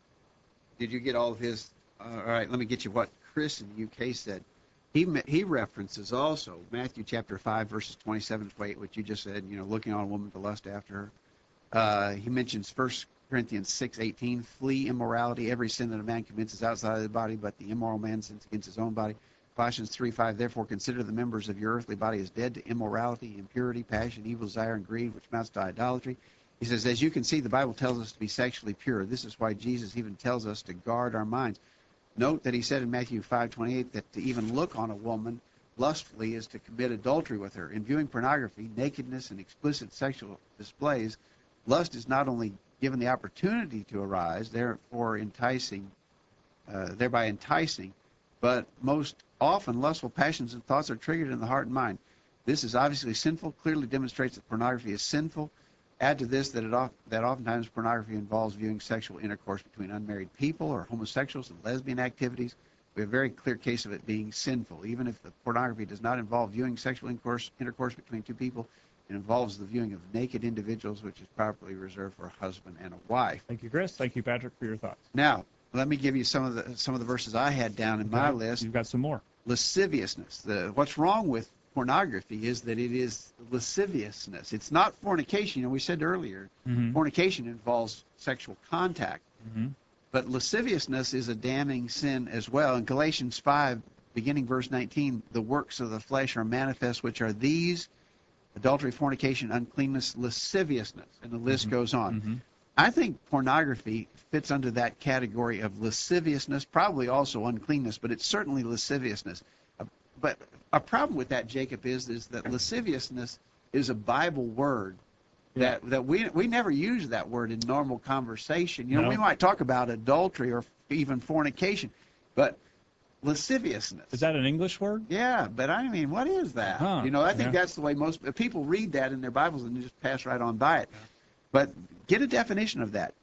did you get all of his? Uh, all right, let me get you what Chris in the U K said. He he references also Matthew chapter five verses twenty-seven to twenty-eight, which you just said. You know, looking on a woman to lust after her. Uh, he mentions First Corinthians six eighteen. Flee immorality. Every sin that a man commits is outside of the body, but the immoral man sins against his own body. Colossians three five. Therefore, consider the members of your earthly body as dead to immorality, impurity, passion, evil desire, and greed, which amounts to idolatry. He says, as you can see, the Bible tells us to be sexually pure. This is why Jesus even tells us to guard our minds. Note that he said in Matthew five twenty-eight that to even look on a woman lustfully is to commit adultery with her. In viewing pornography, nakedness, and explicit sexual displays, lust is not only given the opportunity to arise, therefore enticing, uh, thereby enticing, but most often lustful passions and thoughts are triggered in the heart and mind. This is obviously sinful, clearly demonstrates that pornography is sinful. Add to this that it off, that oftentimes pornography involves viewing sexual intercourse between unmarried people or homosexuals and lesbian activities. We have a very clear case of it being sinful. Even if the pornography does not involve viewing sexual intercourse, intercourse between two people, it involves the viewing of naked individuals, which is properly reserved for a husband and a wife. Thank you, Chris. Thank you, Patrick, for your thoughts. Now, let me give you some of the some of the verses I had down in my Okay. list. You've got some more. Lasciviousness. The, what's wrong with pornography is that it is lasciviousness. It's not fornication. You know, we said earlier, Mm-hmm. fornication involves sexual contact, Mm-hmm. but lasciviousness is a damning sin as well. In Galatians five, beginning verse nineteen, the works of the flesh are manifest, which are these: adultery, fornication, uncleanness, lasciviousness, and the list Mhm. goes on. Mm-hmm. I think pornography fits under that category of lasciviousness, probably also uncleanness, but it's certainly lasciviousness. Uh, But a problem with that, Jacob, is is that lasciviousness is a Bible word that that we we never use that word in normal conversation. You know, No. we might talk about adultery or even fornication, but lasciviousness. Is that an English word? Yeah, but I mean, what is that? Huh, You know, I think yeah. that's the way most people read that in their Bibles and just pass right on by it. But get a definition of that.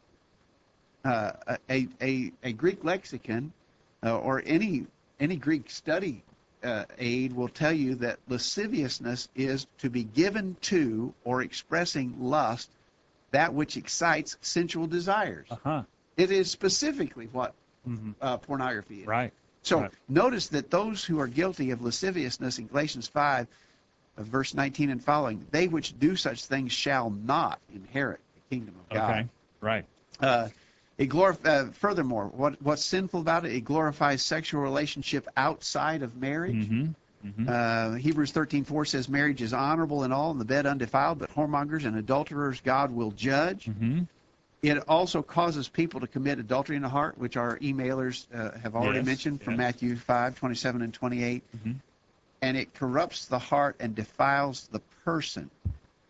Uh, a, a, a Greek lexicon uh, or any any Greek study uh, aid will tell you that lasciviousness is to be given to or expressing lust, that which excites sensual desires. Uh-huh. It is specifically what Mm-hmm. uh, pornography is. Right. So Right. notice that those who are guilty of lasciviousness in Galatians five, uh, verse nineteen and following, they which do such things shall not inherit the kingdom of God. Okay. Right. Uh, it glorif- uh, furthermore, what, what's sinful about it? It glorifies sexual relationship outside of marriage. Mm-hmm. Mm-hmm. Uh, Hebrews thirteen four says marriage is honorable in all, and the bed undefiled, but whoremongers and adulterers God will judge. Mm-hmm. It also causes people to commit adultery in the heart, which our emailers uh, have already Yes, mentioned from yes. Matthew five twenty-seven and twenty-eight. Mm-hmm. And it corrupts the heart and defiles the person.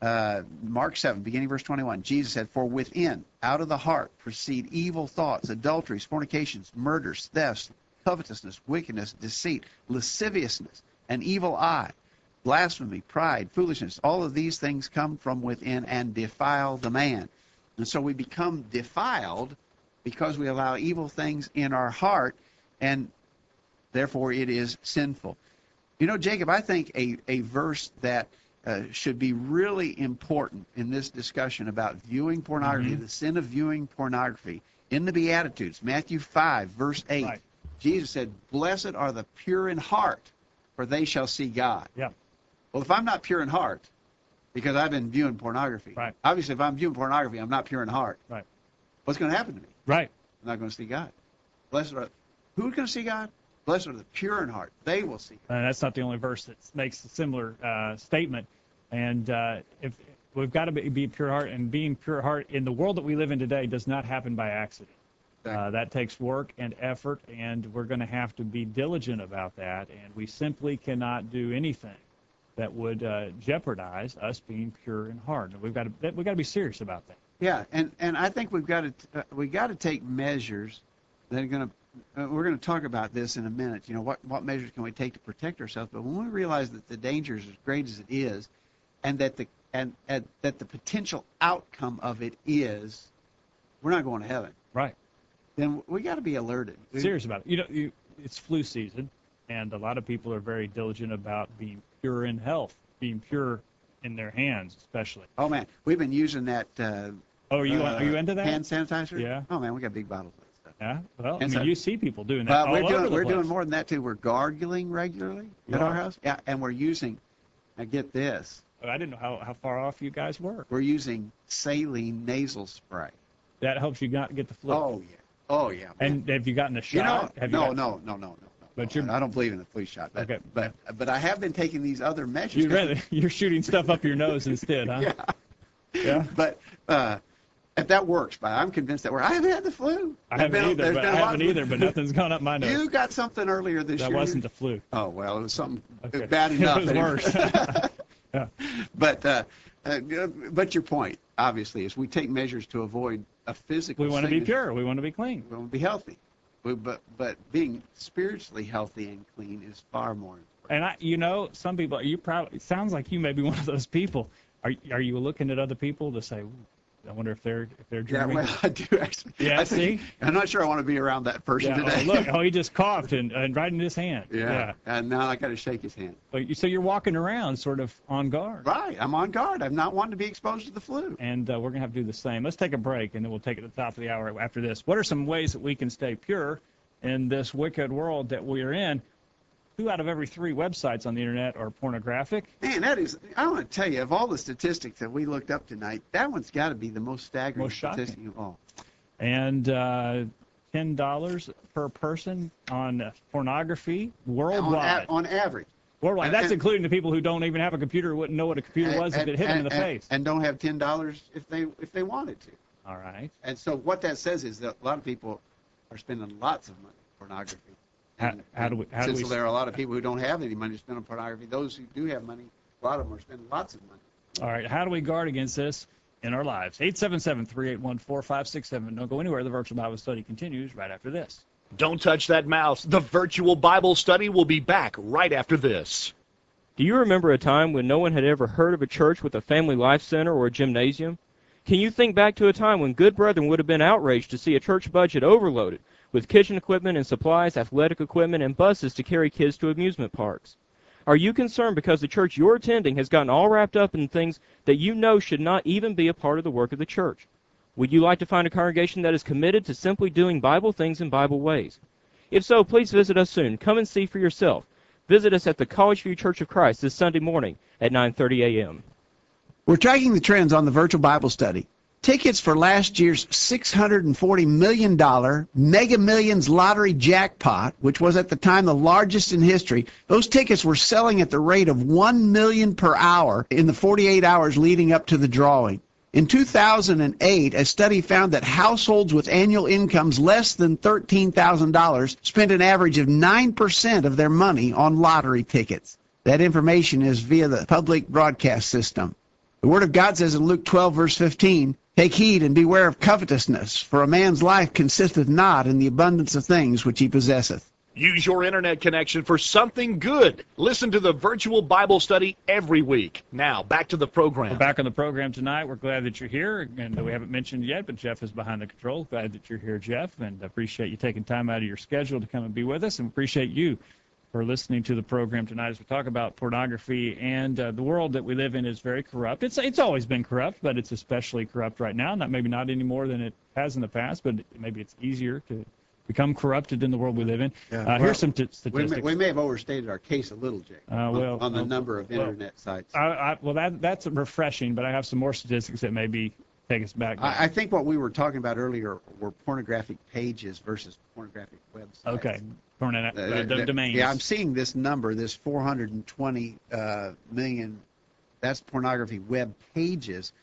Uh, Mark seven, beginning verse twenty-one, Jesus said, "For within, out of the heart, proceed evil thoughts, adulteries, fornications, murders, thefts, covetousness, wickedness, deceit, lasciviousness, an evil eye, blasphemy, pride, foolishness. All of these things come from within and defile the man." And so we become defiled because we allow evil things in our heart, and therefore it is sinful. You know, Jacob, I think a, a verse that uh, should be really important in this discussion about viewing pornography, Mm-hmm. the sin of viewing pornography, in the Beatitudes, Matthew five, verse eight, Right. Jesus said, "Blessed are the pure in heart, for they shall see God." Yeah. Well, if I'm not pure in heart, because I've been viewing pornography, Right. obviously if I'm viewing pornography, I'm not pure in heart. Right. What's going to happen to me? Right. I'm not going to see God. Blessed are, who's going to see God? Blessed are the pure in heart. They will see God. And that's not the only verse that makes a similar uh, statement. And uh, if we've got to be, be pure heart, and being pure heart in the world that we live in today does not happen by accident. Uh, that takes work and effort, and we're going to have to be diligent about that. And we simply cannot do anything that would uh, jeopardize us being pure in heart. And we've got to we've got to be serious about that. Yeah, and, and I think we've got to uh, we got to take measures that are going to. Uh, we're going to talk about this in a minute. You know, what what measures can we take to protect ourselves? But when we realize that the danger is as great as it is, and that the and, and that the potential outcome of it is, we're not going to heaven. Right. Then we got to be alerted. We- Serious about it. You know, you, it's flu season, and a lot of people are very diligent about being pure in health, being pure in their hands, especially. Oh man, we've been using that. Uh, Oh, are you uh, are you into that? hand sanitizer? Yeah. Oh man, we got big bottles of that stuff. Yeah. Well, I And mean, so- you see people doing that But all we're over doing the we're place. doing more than that too. We're gargling regularly You at our are? house. Yeah, and we're using. Now get this. I didn't know how, how far off you guys were. We're using saline nasal spray. That helps you not get the flu. Oh yeah. Oh yeah. man. And have you gotten a you shot? know, have you no, got- no, no, no, no, no. But no, you're- I don't believe in the flu shot. But Okay. but but I have been taking these other measures. You really, you're shooting stuff up your nose instead, huh? Yeah. Yeah. But uh, if that works, but I'm convinced that we're. I haven't had the flu. I There's haven't been- either, there's but been I a lot haven't of- either, but nothing's gone up my nose. You got something earlier this That year. wasn't the flu. Oh well, it was something Okay. bad It enough. was anyway. worse. Yeah. But uh, uh, but your point, obviously, is we take measures to avoid a physical. We want to be sickness. pure. We want to be clean. We want to be healthy. We, but but being spiritually healthy and clean is far more important. And I, you know, some people, are you probably, it sounds like you may be one of those people. Are are you looking at other people to say, "Ooh, I wonder if they're if they're Yeah, dreaming? well, I do actually. Yeah, I think, see? I'm not sure I want to be around that person Yeah, today. oh, look, oh, he just coughed and, and right in his hand. yeah. And now I got to shake his hand. But you- So you're walking around sort of on guard. Right. I'm on guard. I'm not wanting to be exposed to the flu. And uh, we're going to have to do the same. Let's take a break, and then we'll take it at the top of the hour after this. What are some ways that we can stay pure in this wicked world that we are in? Two out of every three websites on the internet are pornographic. Man, that is, I want to tell you, of all the statistics that we looked up tonight, that one's got to be the most staggering Most shocking. statistic of all. And uh, ten dollars per person on pornography On, worldwide. a, on average. Worldwide. and- That's and- including the people who don't even have a computer, wouldn't know what a computer was if And- it hit them in and- the and- face. And don't have ten dollars if they if they wanted to. All right. And so what that says is that a lot of people are spending lots of money on pornography. How- And- how do we- how do since we- there are a lot of people who don't have any money to spend on pornography, those who do have money, a lot of them are spending lots of money. All right. How do we guard against this in our lives? eight seven seven, three eight one, four five six seven. Don't go anywhere. The virtual Bible study continues right after this. Don't touch that mouse. The virtual Bible study will be back right after this. Do you remember a time when no one had ever heard of a church with a family life center or a gymnasium? Can you think back to a time when good brethren would have been outraged to see a church budget overloaded with kitchen equipment and supplies, athletic equipment, and buses to carry kids to amusement parks? Are you concerned because the church you're attending has gotten all wrapped up in things that you know should not even be a part of the work of the church? Would you like to find a congregation that is committed to simply doing Bible things in Bible ways? If so, please visit us soon. Come and see for yourself. Visit us at the College View Church of Christ this Sunday morning at nine thirty a.m. We're tracking the trends on the virtual Bible study. Tickets for last year's six hundred forty million dollars Mega Millions lottery jackpot, which was at the time the largest in history, those tickets were selling at the rate of one million dollars per hour in the forty-eight hours leading up to the drawing. In two thousand eight, a study found that households with annual incomes less than thirteen thousand dollars spent an average of nine percent of their money on lottery tickets. That information is via the public broadcast system. The Word of God says in Luke twelve, verse fifteen, take heed and beware of covetousness, for a man's life consisteth not in the abundance of things which he possesseth. Use your internet connection for something good. Listen to the virtual Bible study every week. Now, back to the program. We're back on the program tonight. We're glad that you're here, and we haven't mentioned yet, but Jeff is behind the controls. Glad that you're here, Jeff, and appreciate you taking time out of your schedule to come and be with us, and appreciate you for listening to the program tonight as we talk about pornography. And uh, the world that we live in is very corrupt. It's it's always been corrupt, but it's especially corrupt right now. Not maybe not any more than it has in the past, but maybe it's easier to become corrupted in the world we live in. Yeah, Uh, well, here's some t- We statistics. may, we may have overstated our case a little, Jake, Uh, on- well, on, the uh, number of well, internet sites. I, I, well, that that's refreshing, but I have some more statistics that maybe take us back. I, I think what we were talking about earlier were pornographic pages versus pornographic websites. okay, Porno- Uh, uh, the- domains. Yeah, I'm seeing this number, this four hundred twenty uh, million. That's pornography web pages,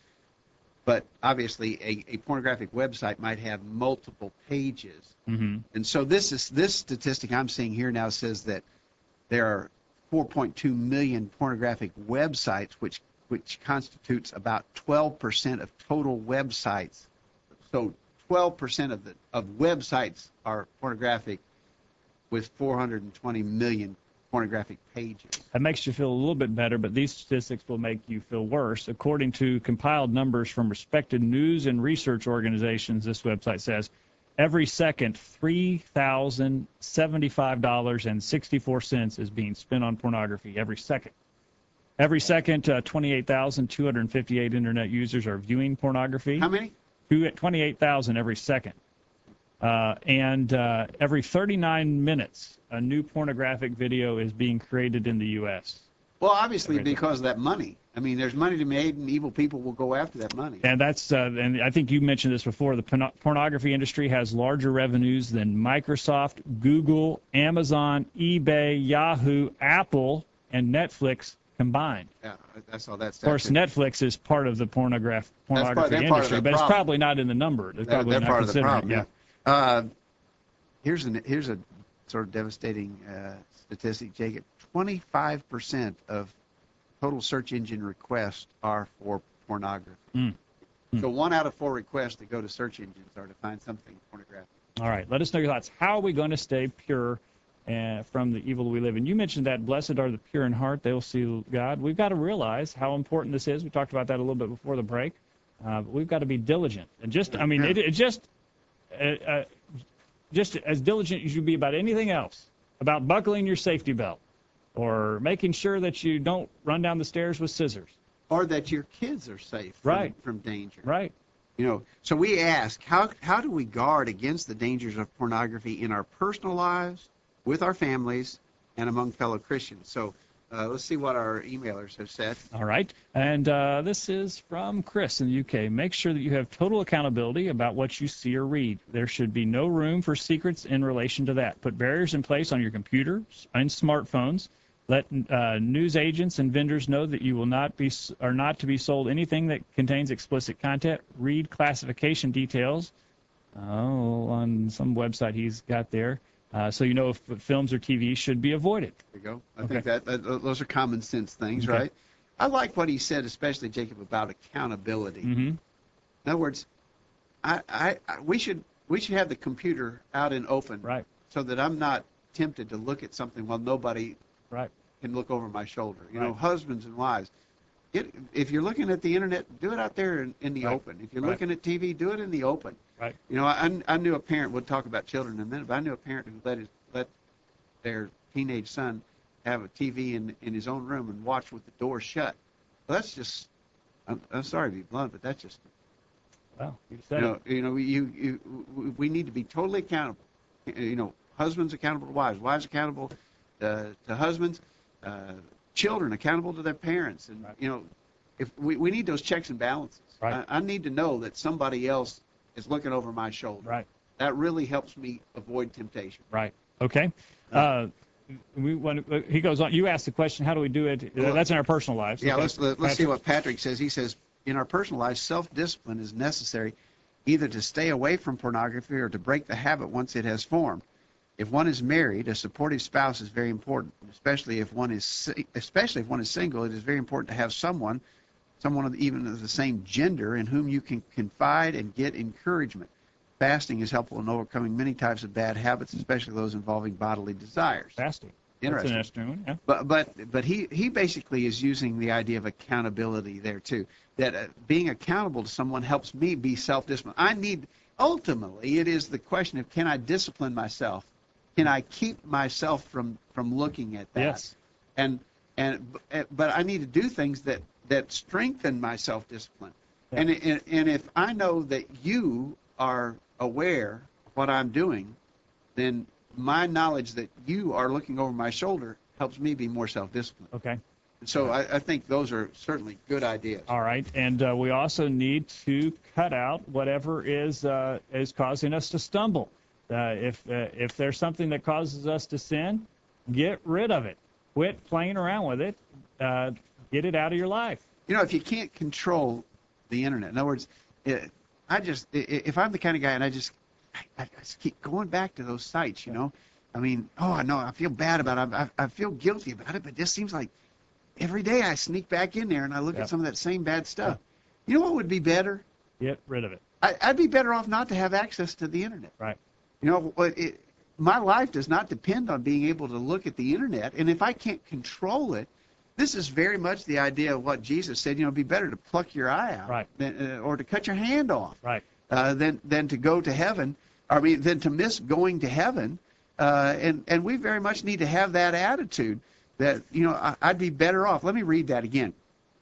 but obviously a, a pornographic website might have multiple pages. Mm-hmm. And so this is this statistic I'm seeing here now says that there are four point two million pornographic websites, which which constitutes about twelve percent of total websites. So twelve percent of the of websites are pornographic, with four hundred twenty million pornographic pages. That makes you feel a little bit better, but these statistics will make you feel worse. According to compiled numbers from respected news and research organizations, this website says, every second, three thousand seventy-five dollars and sixty-four cents is being spent on pornography. Every second. Every second, uh, twenty-eight thousand two hundred fifty-eight internet users are viewing pornography. How many? Two- twenty-eight thousand every second. Uh, and uh, every thirty-nine minutes, a new pornographic video is being created in the U S. Well, obviously Everything. because of that money. I mean, there's money to be made, and evil people will go after that money. And that's, uh, and I think you mentioned this before, the porno- pornography industry has larger revenues than Microsoft, Google, Amazon, eBay, Yahoo, Apple, and Netflix combined. Yeah, I saw that. Of course, Netflix is part of the pornograph- part- pornography they're part of industry, the but it's problem. probably not in the number. It's They're, probably they're not part of the considering it, problem. yeah. Yeah. Uh, here's an here's a sort of devastating uh, statistic, Jacob. twenty-five percent of total search engine requests are for pornography. Mm. Mm. So one out of four requests that go to search engines are to find something pornographic. All right, let us know your thoughts. How are we going to stay pure uh, from the evil we live in? You mentioned that blessed are the pure in heart, they will see God. We've got to realize how important this is. We talked about that a little bit before the break. Uh, but we've got to be diligent. And just, I mean, Yeah. it, it just, uh, uh, just as diligent as you be about anything else, about buckling your safety belt or making sure that you don't run down the stairs with scissors. Or that your kids are safe from, Right. from danger. Right. You know, so we ask, how how do we guard against the dangers of pornography in our personal lives, with our families, and among fellow Christians? So uh, let's see what our emailers have said. All right. And uh, this is from Chris in the U K. Make sure that you have total accountability about what you see or read. There should be no room for secrets in relation to that. Put barriers in place on your computers and smartphones. Let uh, news agents and vendors know that you will not be are not to be sold anything that contains explicit content. Read classification details. Oh, on some website he's got there. Uh, so you know if films or T V should be avoided. There you go. I Okay. think that, that those are common sense things, Okay. right? I like what he said, especially Jacob, about accountability. Mm-hmm. In other words, I, I, I we should we should have the computer out and open, Right. so that I'm not tempted to look at something while nobody Right. can look over my shoulder. You know, Right. husbands and wives, get, if you're looking at the internet, do it out there in, in the Right. open. If you're Right. looking at T V, do it in the open. Right. You know, I, I knew a parent, would talk about children in a minute, but I knew a parent who let his, let their teenage son have a T V in, in his own room and watch with the door shut. Well, that's just, I'm, I'm sorry to be blunt, but that's just, Well, you you said know, it. you know, you, you, we need to be totally accountable. You know, husbands accountable to wives, wives accountable uh, to husbands, uh, children accountable to their parents. And, Right. you know, if we, we need those checks and balances. Right. I, I need to know that somebody else is looking over my shoulder. Right. That really helps me avoid temptation. Right. Okay. Uh, we want, he goes on. You asked the question, how do we do it? Well, That's in our personal lives. Yeah, Okay. let's let, let's see Patrick? what Patrick says. He says, in our personal life, self-discipline is necessary either to stay away from pornography or to break the habit once it has formed. If one is married, a supportive spouse is very important, especially if one is si- especially if one is single. It is very important to have someone someone of even of the same gender in whom you can confide and get encouragement. Fasting is helpful in overcoming many types of bad habits, especially those involving bodily desires. Fasting. Interesting. That's an interesting one, yeah. But but but he he basically is using the idea of accountability there too. That uh, being accountable to someone helps me be self-disciplined. I need ultimately it is the question of, can I discipline myself? Can I keep myself from from looking at that? Yes. And and but I need to do things that that strengthen my self-discipline. Yeah. And, and and if I know that you are aware of what I'm doing, then my knowledge that you are looking over my shoulder helps me be more self-disciplined. Okay. So I, I think those are certainly good ideas. All right, and uh, we also need to cut out whatever is uh, is causing us to stumble. Uh, if uh, if there's something that causes us to sin, get rid of it. Quit playing around with it. Uh, get it out of your life. You know, if you can't control the internet, in other words, it, I just i- if I'm the kind of guy and I just I, I just keep going back to those sites, you know, I mean, oh, I know I feel bad about it. I, I feel guilty about it, but it just seems like every day I sneak back in there and I look Yep. at some of that same bad stuff. You know what would be better? Get rid of it. I, I'd be better off not to have access to the internet. Right. You know, what it, my life does not depend on being able to look at the internet, and if I can't control it, this is very much the idea of what Jesus said. You know, it'd be better to pluck your eye out, Right. than, uh, or to cut your hand off, Right. uh, than than to go to heaven. I mean, than to miss going to heaven. Uh, and and we very much need to have that attitude that, you know, I, I'd be better off. Let me read that again.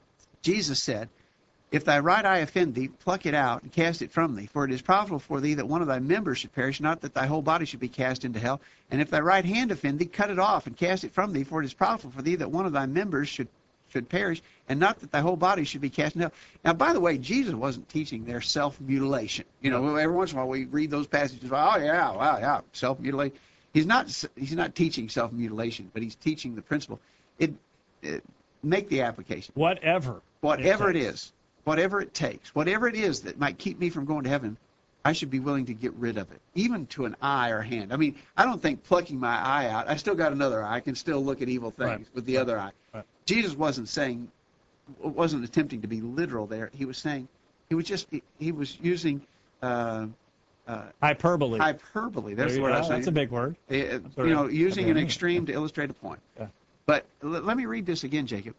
Jesus said, "If thy right eye offend thee, pluck it out and cast it from thee. For it is profitable for thee that one of thy members should perish, not that thy whole body should be cast into hell. And if thy right hand offend thee, cut it off and cast it from thee. For it is profitable for thee that one of thy members should should perish, and not that thy whole body should be cast into hell." Now, by the way, Jesus wasn't teaching their self-mutilation. You know, every once in a while we read those passages. Oh yeah, wow, yeah, self-mutilation. He's not he's not teaching self-mutilation, but he's teaching the principle. It, it make the application. Whatever. Whatever it takes. is, whatever it takes, whatever it is that might keep me from going to heaven, I should be willing to get rid of it, even to an eye or hand. I mean, I don't think plucking my eye out, I still got another eye. I can still look at evil things Right. with the Right. other eye. Right. Jesus wasn't saying, wasn't attempting to be literal there. He was saying, he was just, he, he was using uh, uh, Hyperbole. hyperbole. That's There the you word I go. was That's a saying. big word. Uh, That's you know, right. using Okay. an extreme to illustrate a point. Yeah. But l- let me read this again, Jacob.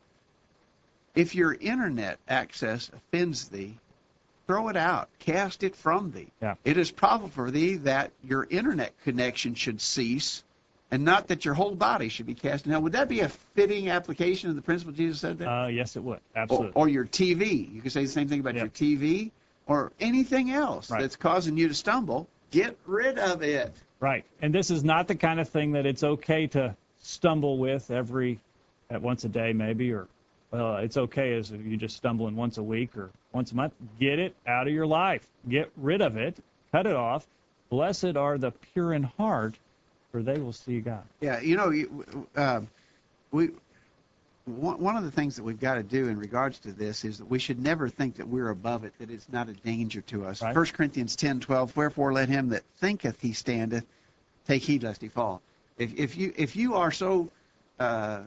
If your internet access offends thee, throw it out, cast it from thee. Yeah. It is probable for thee that your internet connection should cease, and not that your whole body should be cast in hell. Would that be a fitting application of the principle Jesus said there? Uh, yes, it would. or, Absolutely. or your T V. You could say the same thing about Yeah. your T V or anything else Right. that's causing you to stumble. Get rid of it. Right. And this is not the kind of thing that it's okay to stumble with every, at once a day maybe, or well, it's okay as if you just stumbling once a week or once a month. Get it out of your life. Get rid of it. Cut it off. Blessed are the pure in heart, for they will see God. Yeah, you know, you- uh, we one one of the things that we've got to do in regards to this is that we should never think that we're above it, that it's not a danger to us. Right. First Corinthians ten twelve, wherefore let him that thinketh he standeth take heed lest he fall. If if you if you are so uh,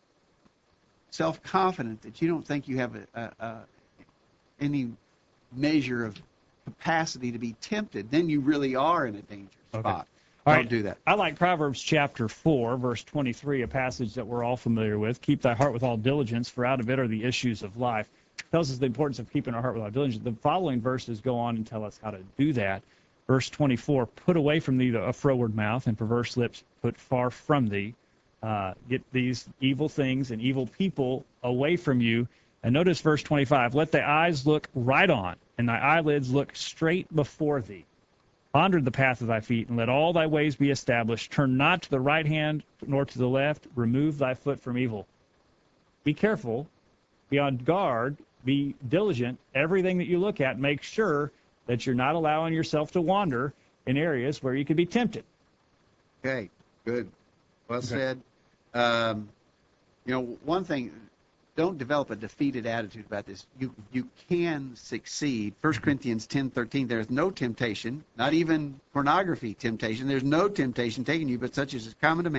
self-confident that you don't think you have a, a, a, any measure of capacity to be tempted, then you really are in a dangerous Okay. spot. All Don't right. do that. I like Proverbs chapter four, verse twenty-three, a passage that we're all familiar with. Keep thy heart with all diligence, for out of it are the issues of life. It tells us the importance of keeping our heart with all diligence. The following verses go on and tell us how to do that. Verse twenty-four, put away from thee a froward mouth, and perverse lips put far from thee. Uh, get these evil things and evil people away from you. And notice verse twenty-five, let thy eyes look right on, and thy eyelids look straight before thee. Ponder the path of thy feet, and let all thy ways be established. Turn not to the right hand nor to the left. Remove thy foot from evil. Be careful. Be on guard. Be diligent. Everything that you look at, make sure that you're not allowing yourself to wander in areas where you could be tempted. Okay, good. Well Okay. said. Um, you know, one thing, don't develop a defeated attitude about this. You you can succeed. First Corinthians ten thirteen, there's no temptation, not even pornography temptation. There's no temptation taking you, but such as is common to man.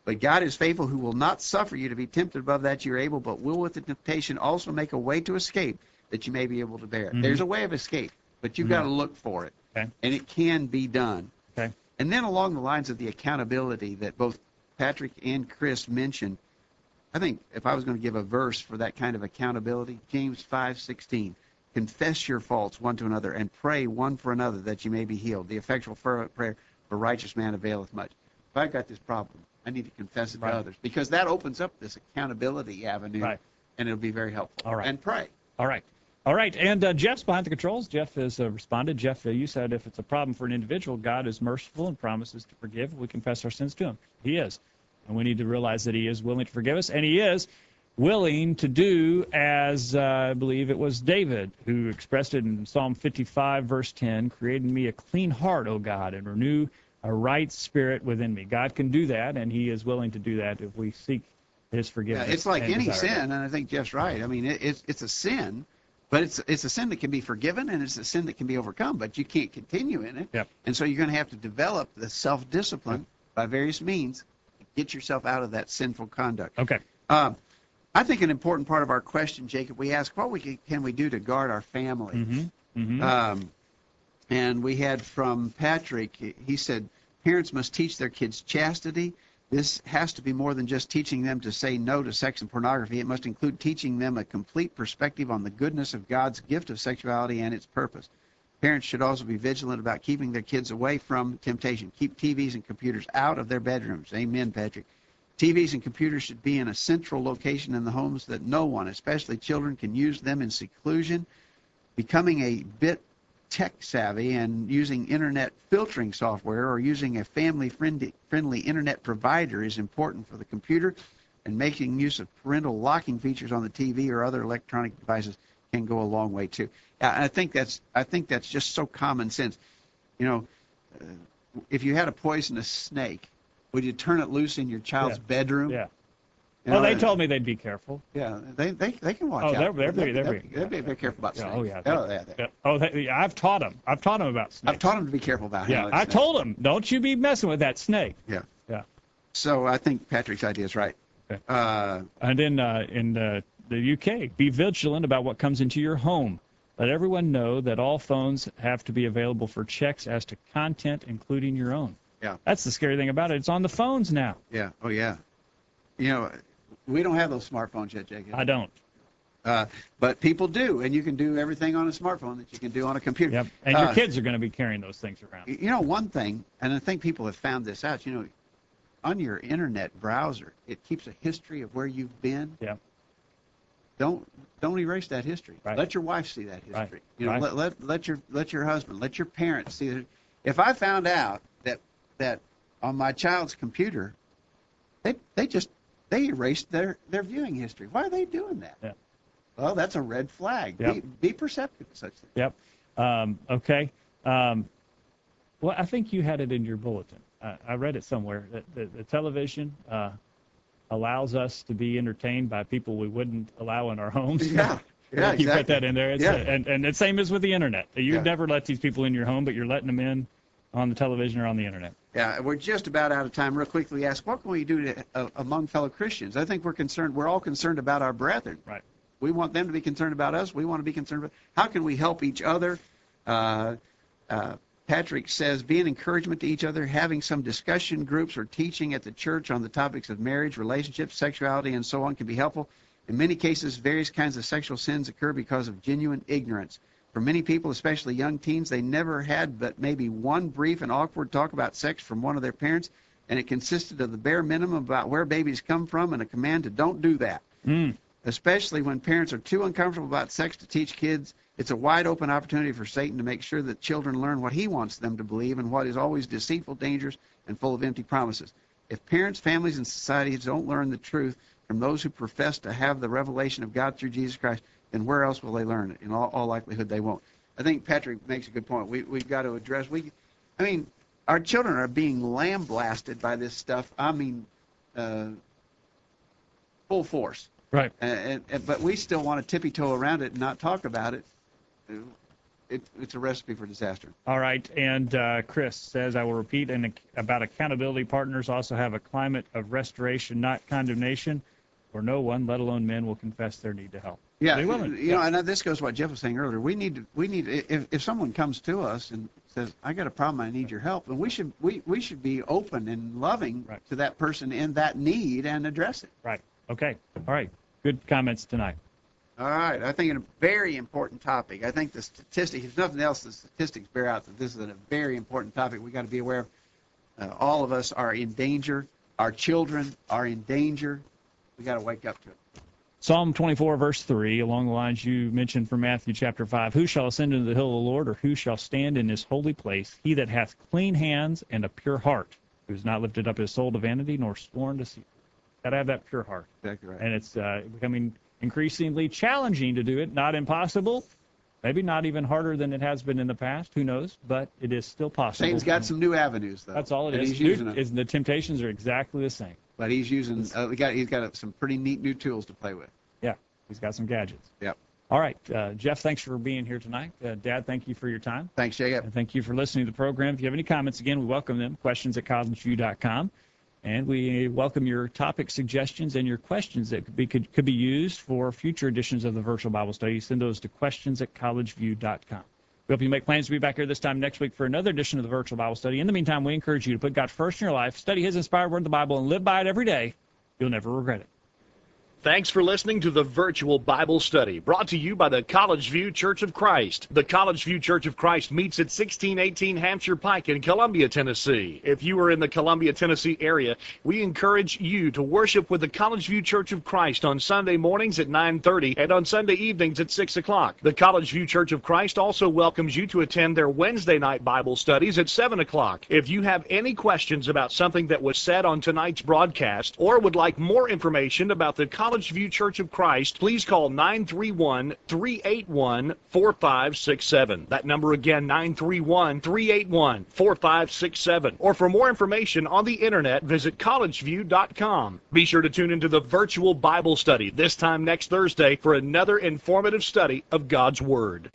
But God is faithful, who will not suffer you to be tempted above that you're able, but will with the temptation also make a way to escape that you may be able to bear. Mm-hmm. There's a way of escape, but you've Mm-hmm. got to look for it. Okay. And it can be done. Okay. And then along the lines of the accountability that both Patrick and Chris mentioned, I think if I was going to give a verse for that kind of accountability, James five sixteen, confess your faults one to another and pray one for another that you may be healed. The effectual prayer for a righteous man availeth much. If I've got this problem, I need to confess it Right. to others, because that opens up this accountability avenue, Right. and it'll be very helpful. All right. And pray. All right. All right. And uh, Jeff's behind the controls. Jeff has uh, responded. Jeff, uh, you said if it's a problem for an individual, God is merciful and promises to forgive. We confess our sins to him. He is. And we need to realize that he is willing to forgive us, and he is willing to do as uh, I believe it was David who expressed it in Psalm fifty-five, verse ten, create in me a clean heart, O God, and renew a right spirit within me. God can do that, and he is willing to do that if we seek his Yeah, forgiveness. it's like and any desire sin, it. and I think Jeff's right. I mean, it, it's it's a sin, but it's it's a sin that can be forgiven, and it's a sin that can be overcome, but you can't continue in it. Yep. And so you're going to have to develop the self-discipline by various means to get yourself out of that sinful conduct. Okay. Um, I think an important part of our question, Jacob, we ask, what we can, can we do to guard our family? Mm-hmm. Mm-hmm. Um, and we had from Patrick, he said, parents must teach their kids chastity. This has to be more than just teaching them to say no to sex and pornography. It must include teaching them a complete perspective on the goodness of God's gift of sexuality and its purpose. Parents should also be vigilant about keeping their kids away from temptation. Keep T Vs and computers out of their bedrooms. Amen, Patrick. T Vs and computers should be in a central location in the homes that no one, especially children, can use them in seclusion. Becoming a bit tech savvy and using internet filtering software or using a family friendly, friendly internet provider is important for the computer, and making use of parental locking features on the T V or other electronic devices can go a long way too. Yeah, I think that's I think that's just so common sense. You know, uh, if you had a poisonous snake, would you turn it loose in your child's Yeah. bedroom? Yeah. You Well, know, they told me they'd be careful. Yeah, they they, they can watch Oh, out. they're- they're pretty- they're they'll, pretty- they'll be very careful about Yeah, snakes. oh, yeah. Oh, yeah, they- Yeah. Oh, they, yeah, I've taught them. I've taught them about snakes. I've taught them to be careful about Yeah, handling I snakes. told them, don't you be messing with that snake. Yeah. Yeah. So I think Patrick's idea is right. Okay. Uh, And then uh, in uh, the U K, be vigilant about what comes into your home. Let everyone know that all phones have to be available for checks as to content, including your own. Yeah. That's the scary thing about it. It's on the phones now. yeah. Oh, yeah. You know, we don't have those smartphones yet, Jacob. I don't. Uh, but people do, and you can do everything on a smartphone that you can do on a computer. Yep. And your Uh, kids are going to be carrying those things around. You know, one thing, and I think people have found this out, you know, on your internet browser, it keeps a history of where you've been. Yeah. Don't don't erase that history. Right. Let your wife see that Right. history. You know, Right. let, let let your let your husband, let your parents see it. If I found out that that on my child's computer, they they just they erased their their viewing history. Why are they doing that? Yeah. Well, that's a red flag. Yep. Be, be perceptive of such things. Yep. Um, okay. Um, well, I think you had it in your bulletin. I, I read it somewhere that the, the television uh, allows us to be entertained by people we wouldn't allow in our homes. Yeah. Yeah, You put exactly. that in there. It's Yeah. a- and, and the same as with the internet. You Yeah. never let these people in your home, but you're letting them in on the television or on the internet. Yeah, we're just about out of time. Real quickly, ask what can we do to, uh, among fellow Christians? I think we're concerned. We're all concerned about our brethren. Right. We want them to be concerned about us. We want to be concerned about. How can we help each other? Uh, uh, Patrick says, be an encouragement to each other. Having some discussion groups or teaching at the church on the topics of marriage, relationships, sexuality, and so on can be helpful. In many cases, various kinds of sexual sins occur because of genuine ignorance. For many people, especially young teens, they never had but maybe one brief and awkward talk about sex from one of their parents, and it consisted of the bare minimum about where babies come from and a command to don't do that. Mm. Especially when parents are too uncomfortable about sex to teach kids, it's a wide open opportunity for Satan to make sure that children learn what he wants them to believe and what is always deceitful, dangerous, and full of empty promises. If parents, families, and societies don't learn the truth from those who profess to have the revelation of God through Jesus Christ, then where else will they learn it? In all, all likelihood, they won't. I think Patrick makes a good point. We, we've got to address, we, I mean, our children are being lambasted by this stuff. I mean, uh, full force. Right. And, and, but we still want to tippy toe around it and not talk about it. it, it's a recipe for disaster. All right, and uh, Chris says, I will repeat, and about accountability partners also have a climate of restoration, not condemnation, where no one, let alone men, will confess their need to help. Yeah, They you will. know, and this goes to what Jeff was saying earlier. We need to, we need if, if someone comes to us and says, I got a problem, I need your help, then we should we, we should be open and loving Right. to that person in that need and address it. Right. Okay. All right. Good comments tonight. All right, I think it's a very important topic. I think the statistics, if nothing else, the statistics bear out that this is a very important topic we got to be aware of. Uh, all of us are in danger. Our children are in danger. We got to wake up to it. Psalm twenty-four, verse three, along the lines you mentioned from Matthew chapter five, who shall ascend into the hill of the Lord, or who shall stand in his holy place? He that hath clean hands and a pure heart, who has not lifted up his soul to vanity, nor sworn to deceit. Got to have that pure heart. Exactly right. And it's uh, becoming increasingly challenging to do it. Not impossible. Maybe not even harder than it has been in the past. Who knows? But it is still possible. Satan's got some new avenues, though. That's all it and is. He's using New, them. is the temptations are exactly the same. But he's using. Uh, we got. He's got some pretty neat new tools to play with. Yeah, he's got some gadgets. Yep. All right, uh, Jeff, thanks for being here tonight. Uh, Dad, thank you for your time. Thanks, Jacob. And thank you for listening to the program. If you have any comments, again, we welcome them. Questions at college view dot com. And we welcome your topic suggestions and your questions that could be, could, could be used for future editions of the Virtual Bible Study. Send those to questions at college view dot com. We hope you make plans to be back here this time next week for another edition of the Virtual Bible Study. In the meantime, we encourage you to put God first in your life, study His inspired word of the Bible, and live by it every day. You'll never regret it. Thanks for listening to the Virtual Bible Study, brought to you by the College View Church of Christ. The College View Church of Christ meets at sixteen eighteen Hampshire Pike in Columbia, Tennessee. If you are in the Columbia, Tennessee area, we encourage you to worship with the College View Church of Christ on Sunday mornings at nine thirty and on Sunday evenings at six o'clock. The College View Church of Christ also welcomes you to attend their Wednesday night Bible studies at seven o'clock. If you have any questions about something that was said on tonight's broadcast or would like more information about the College College View Church of Christ, please call nine three one, three eight one, four five six seven. That number again, nine three one, three eight one, four five six seven. Or for more information on the internet, visit college view dot com. Be sure to tune into the Virtual Bible Study this time next Thursday for another informative study of God's Word.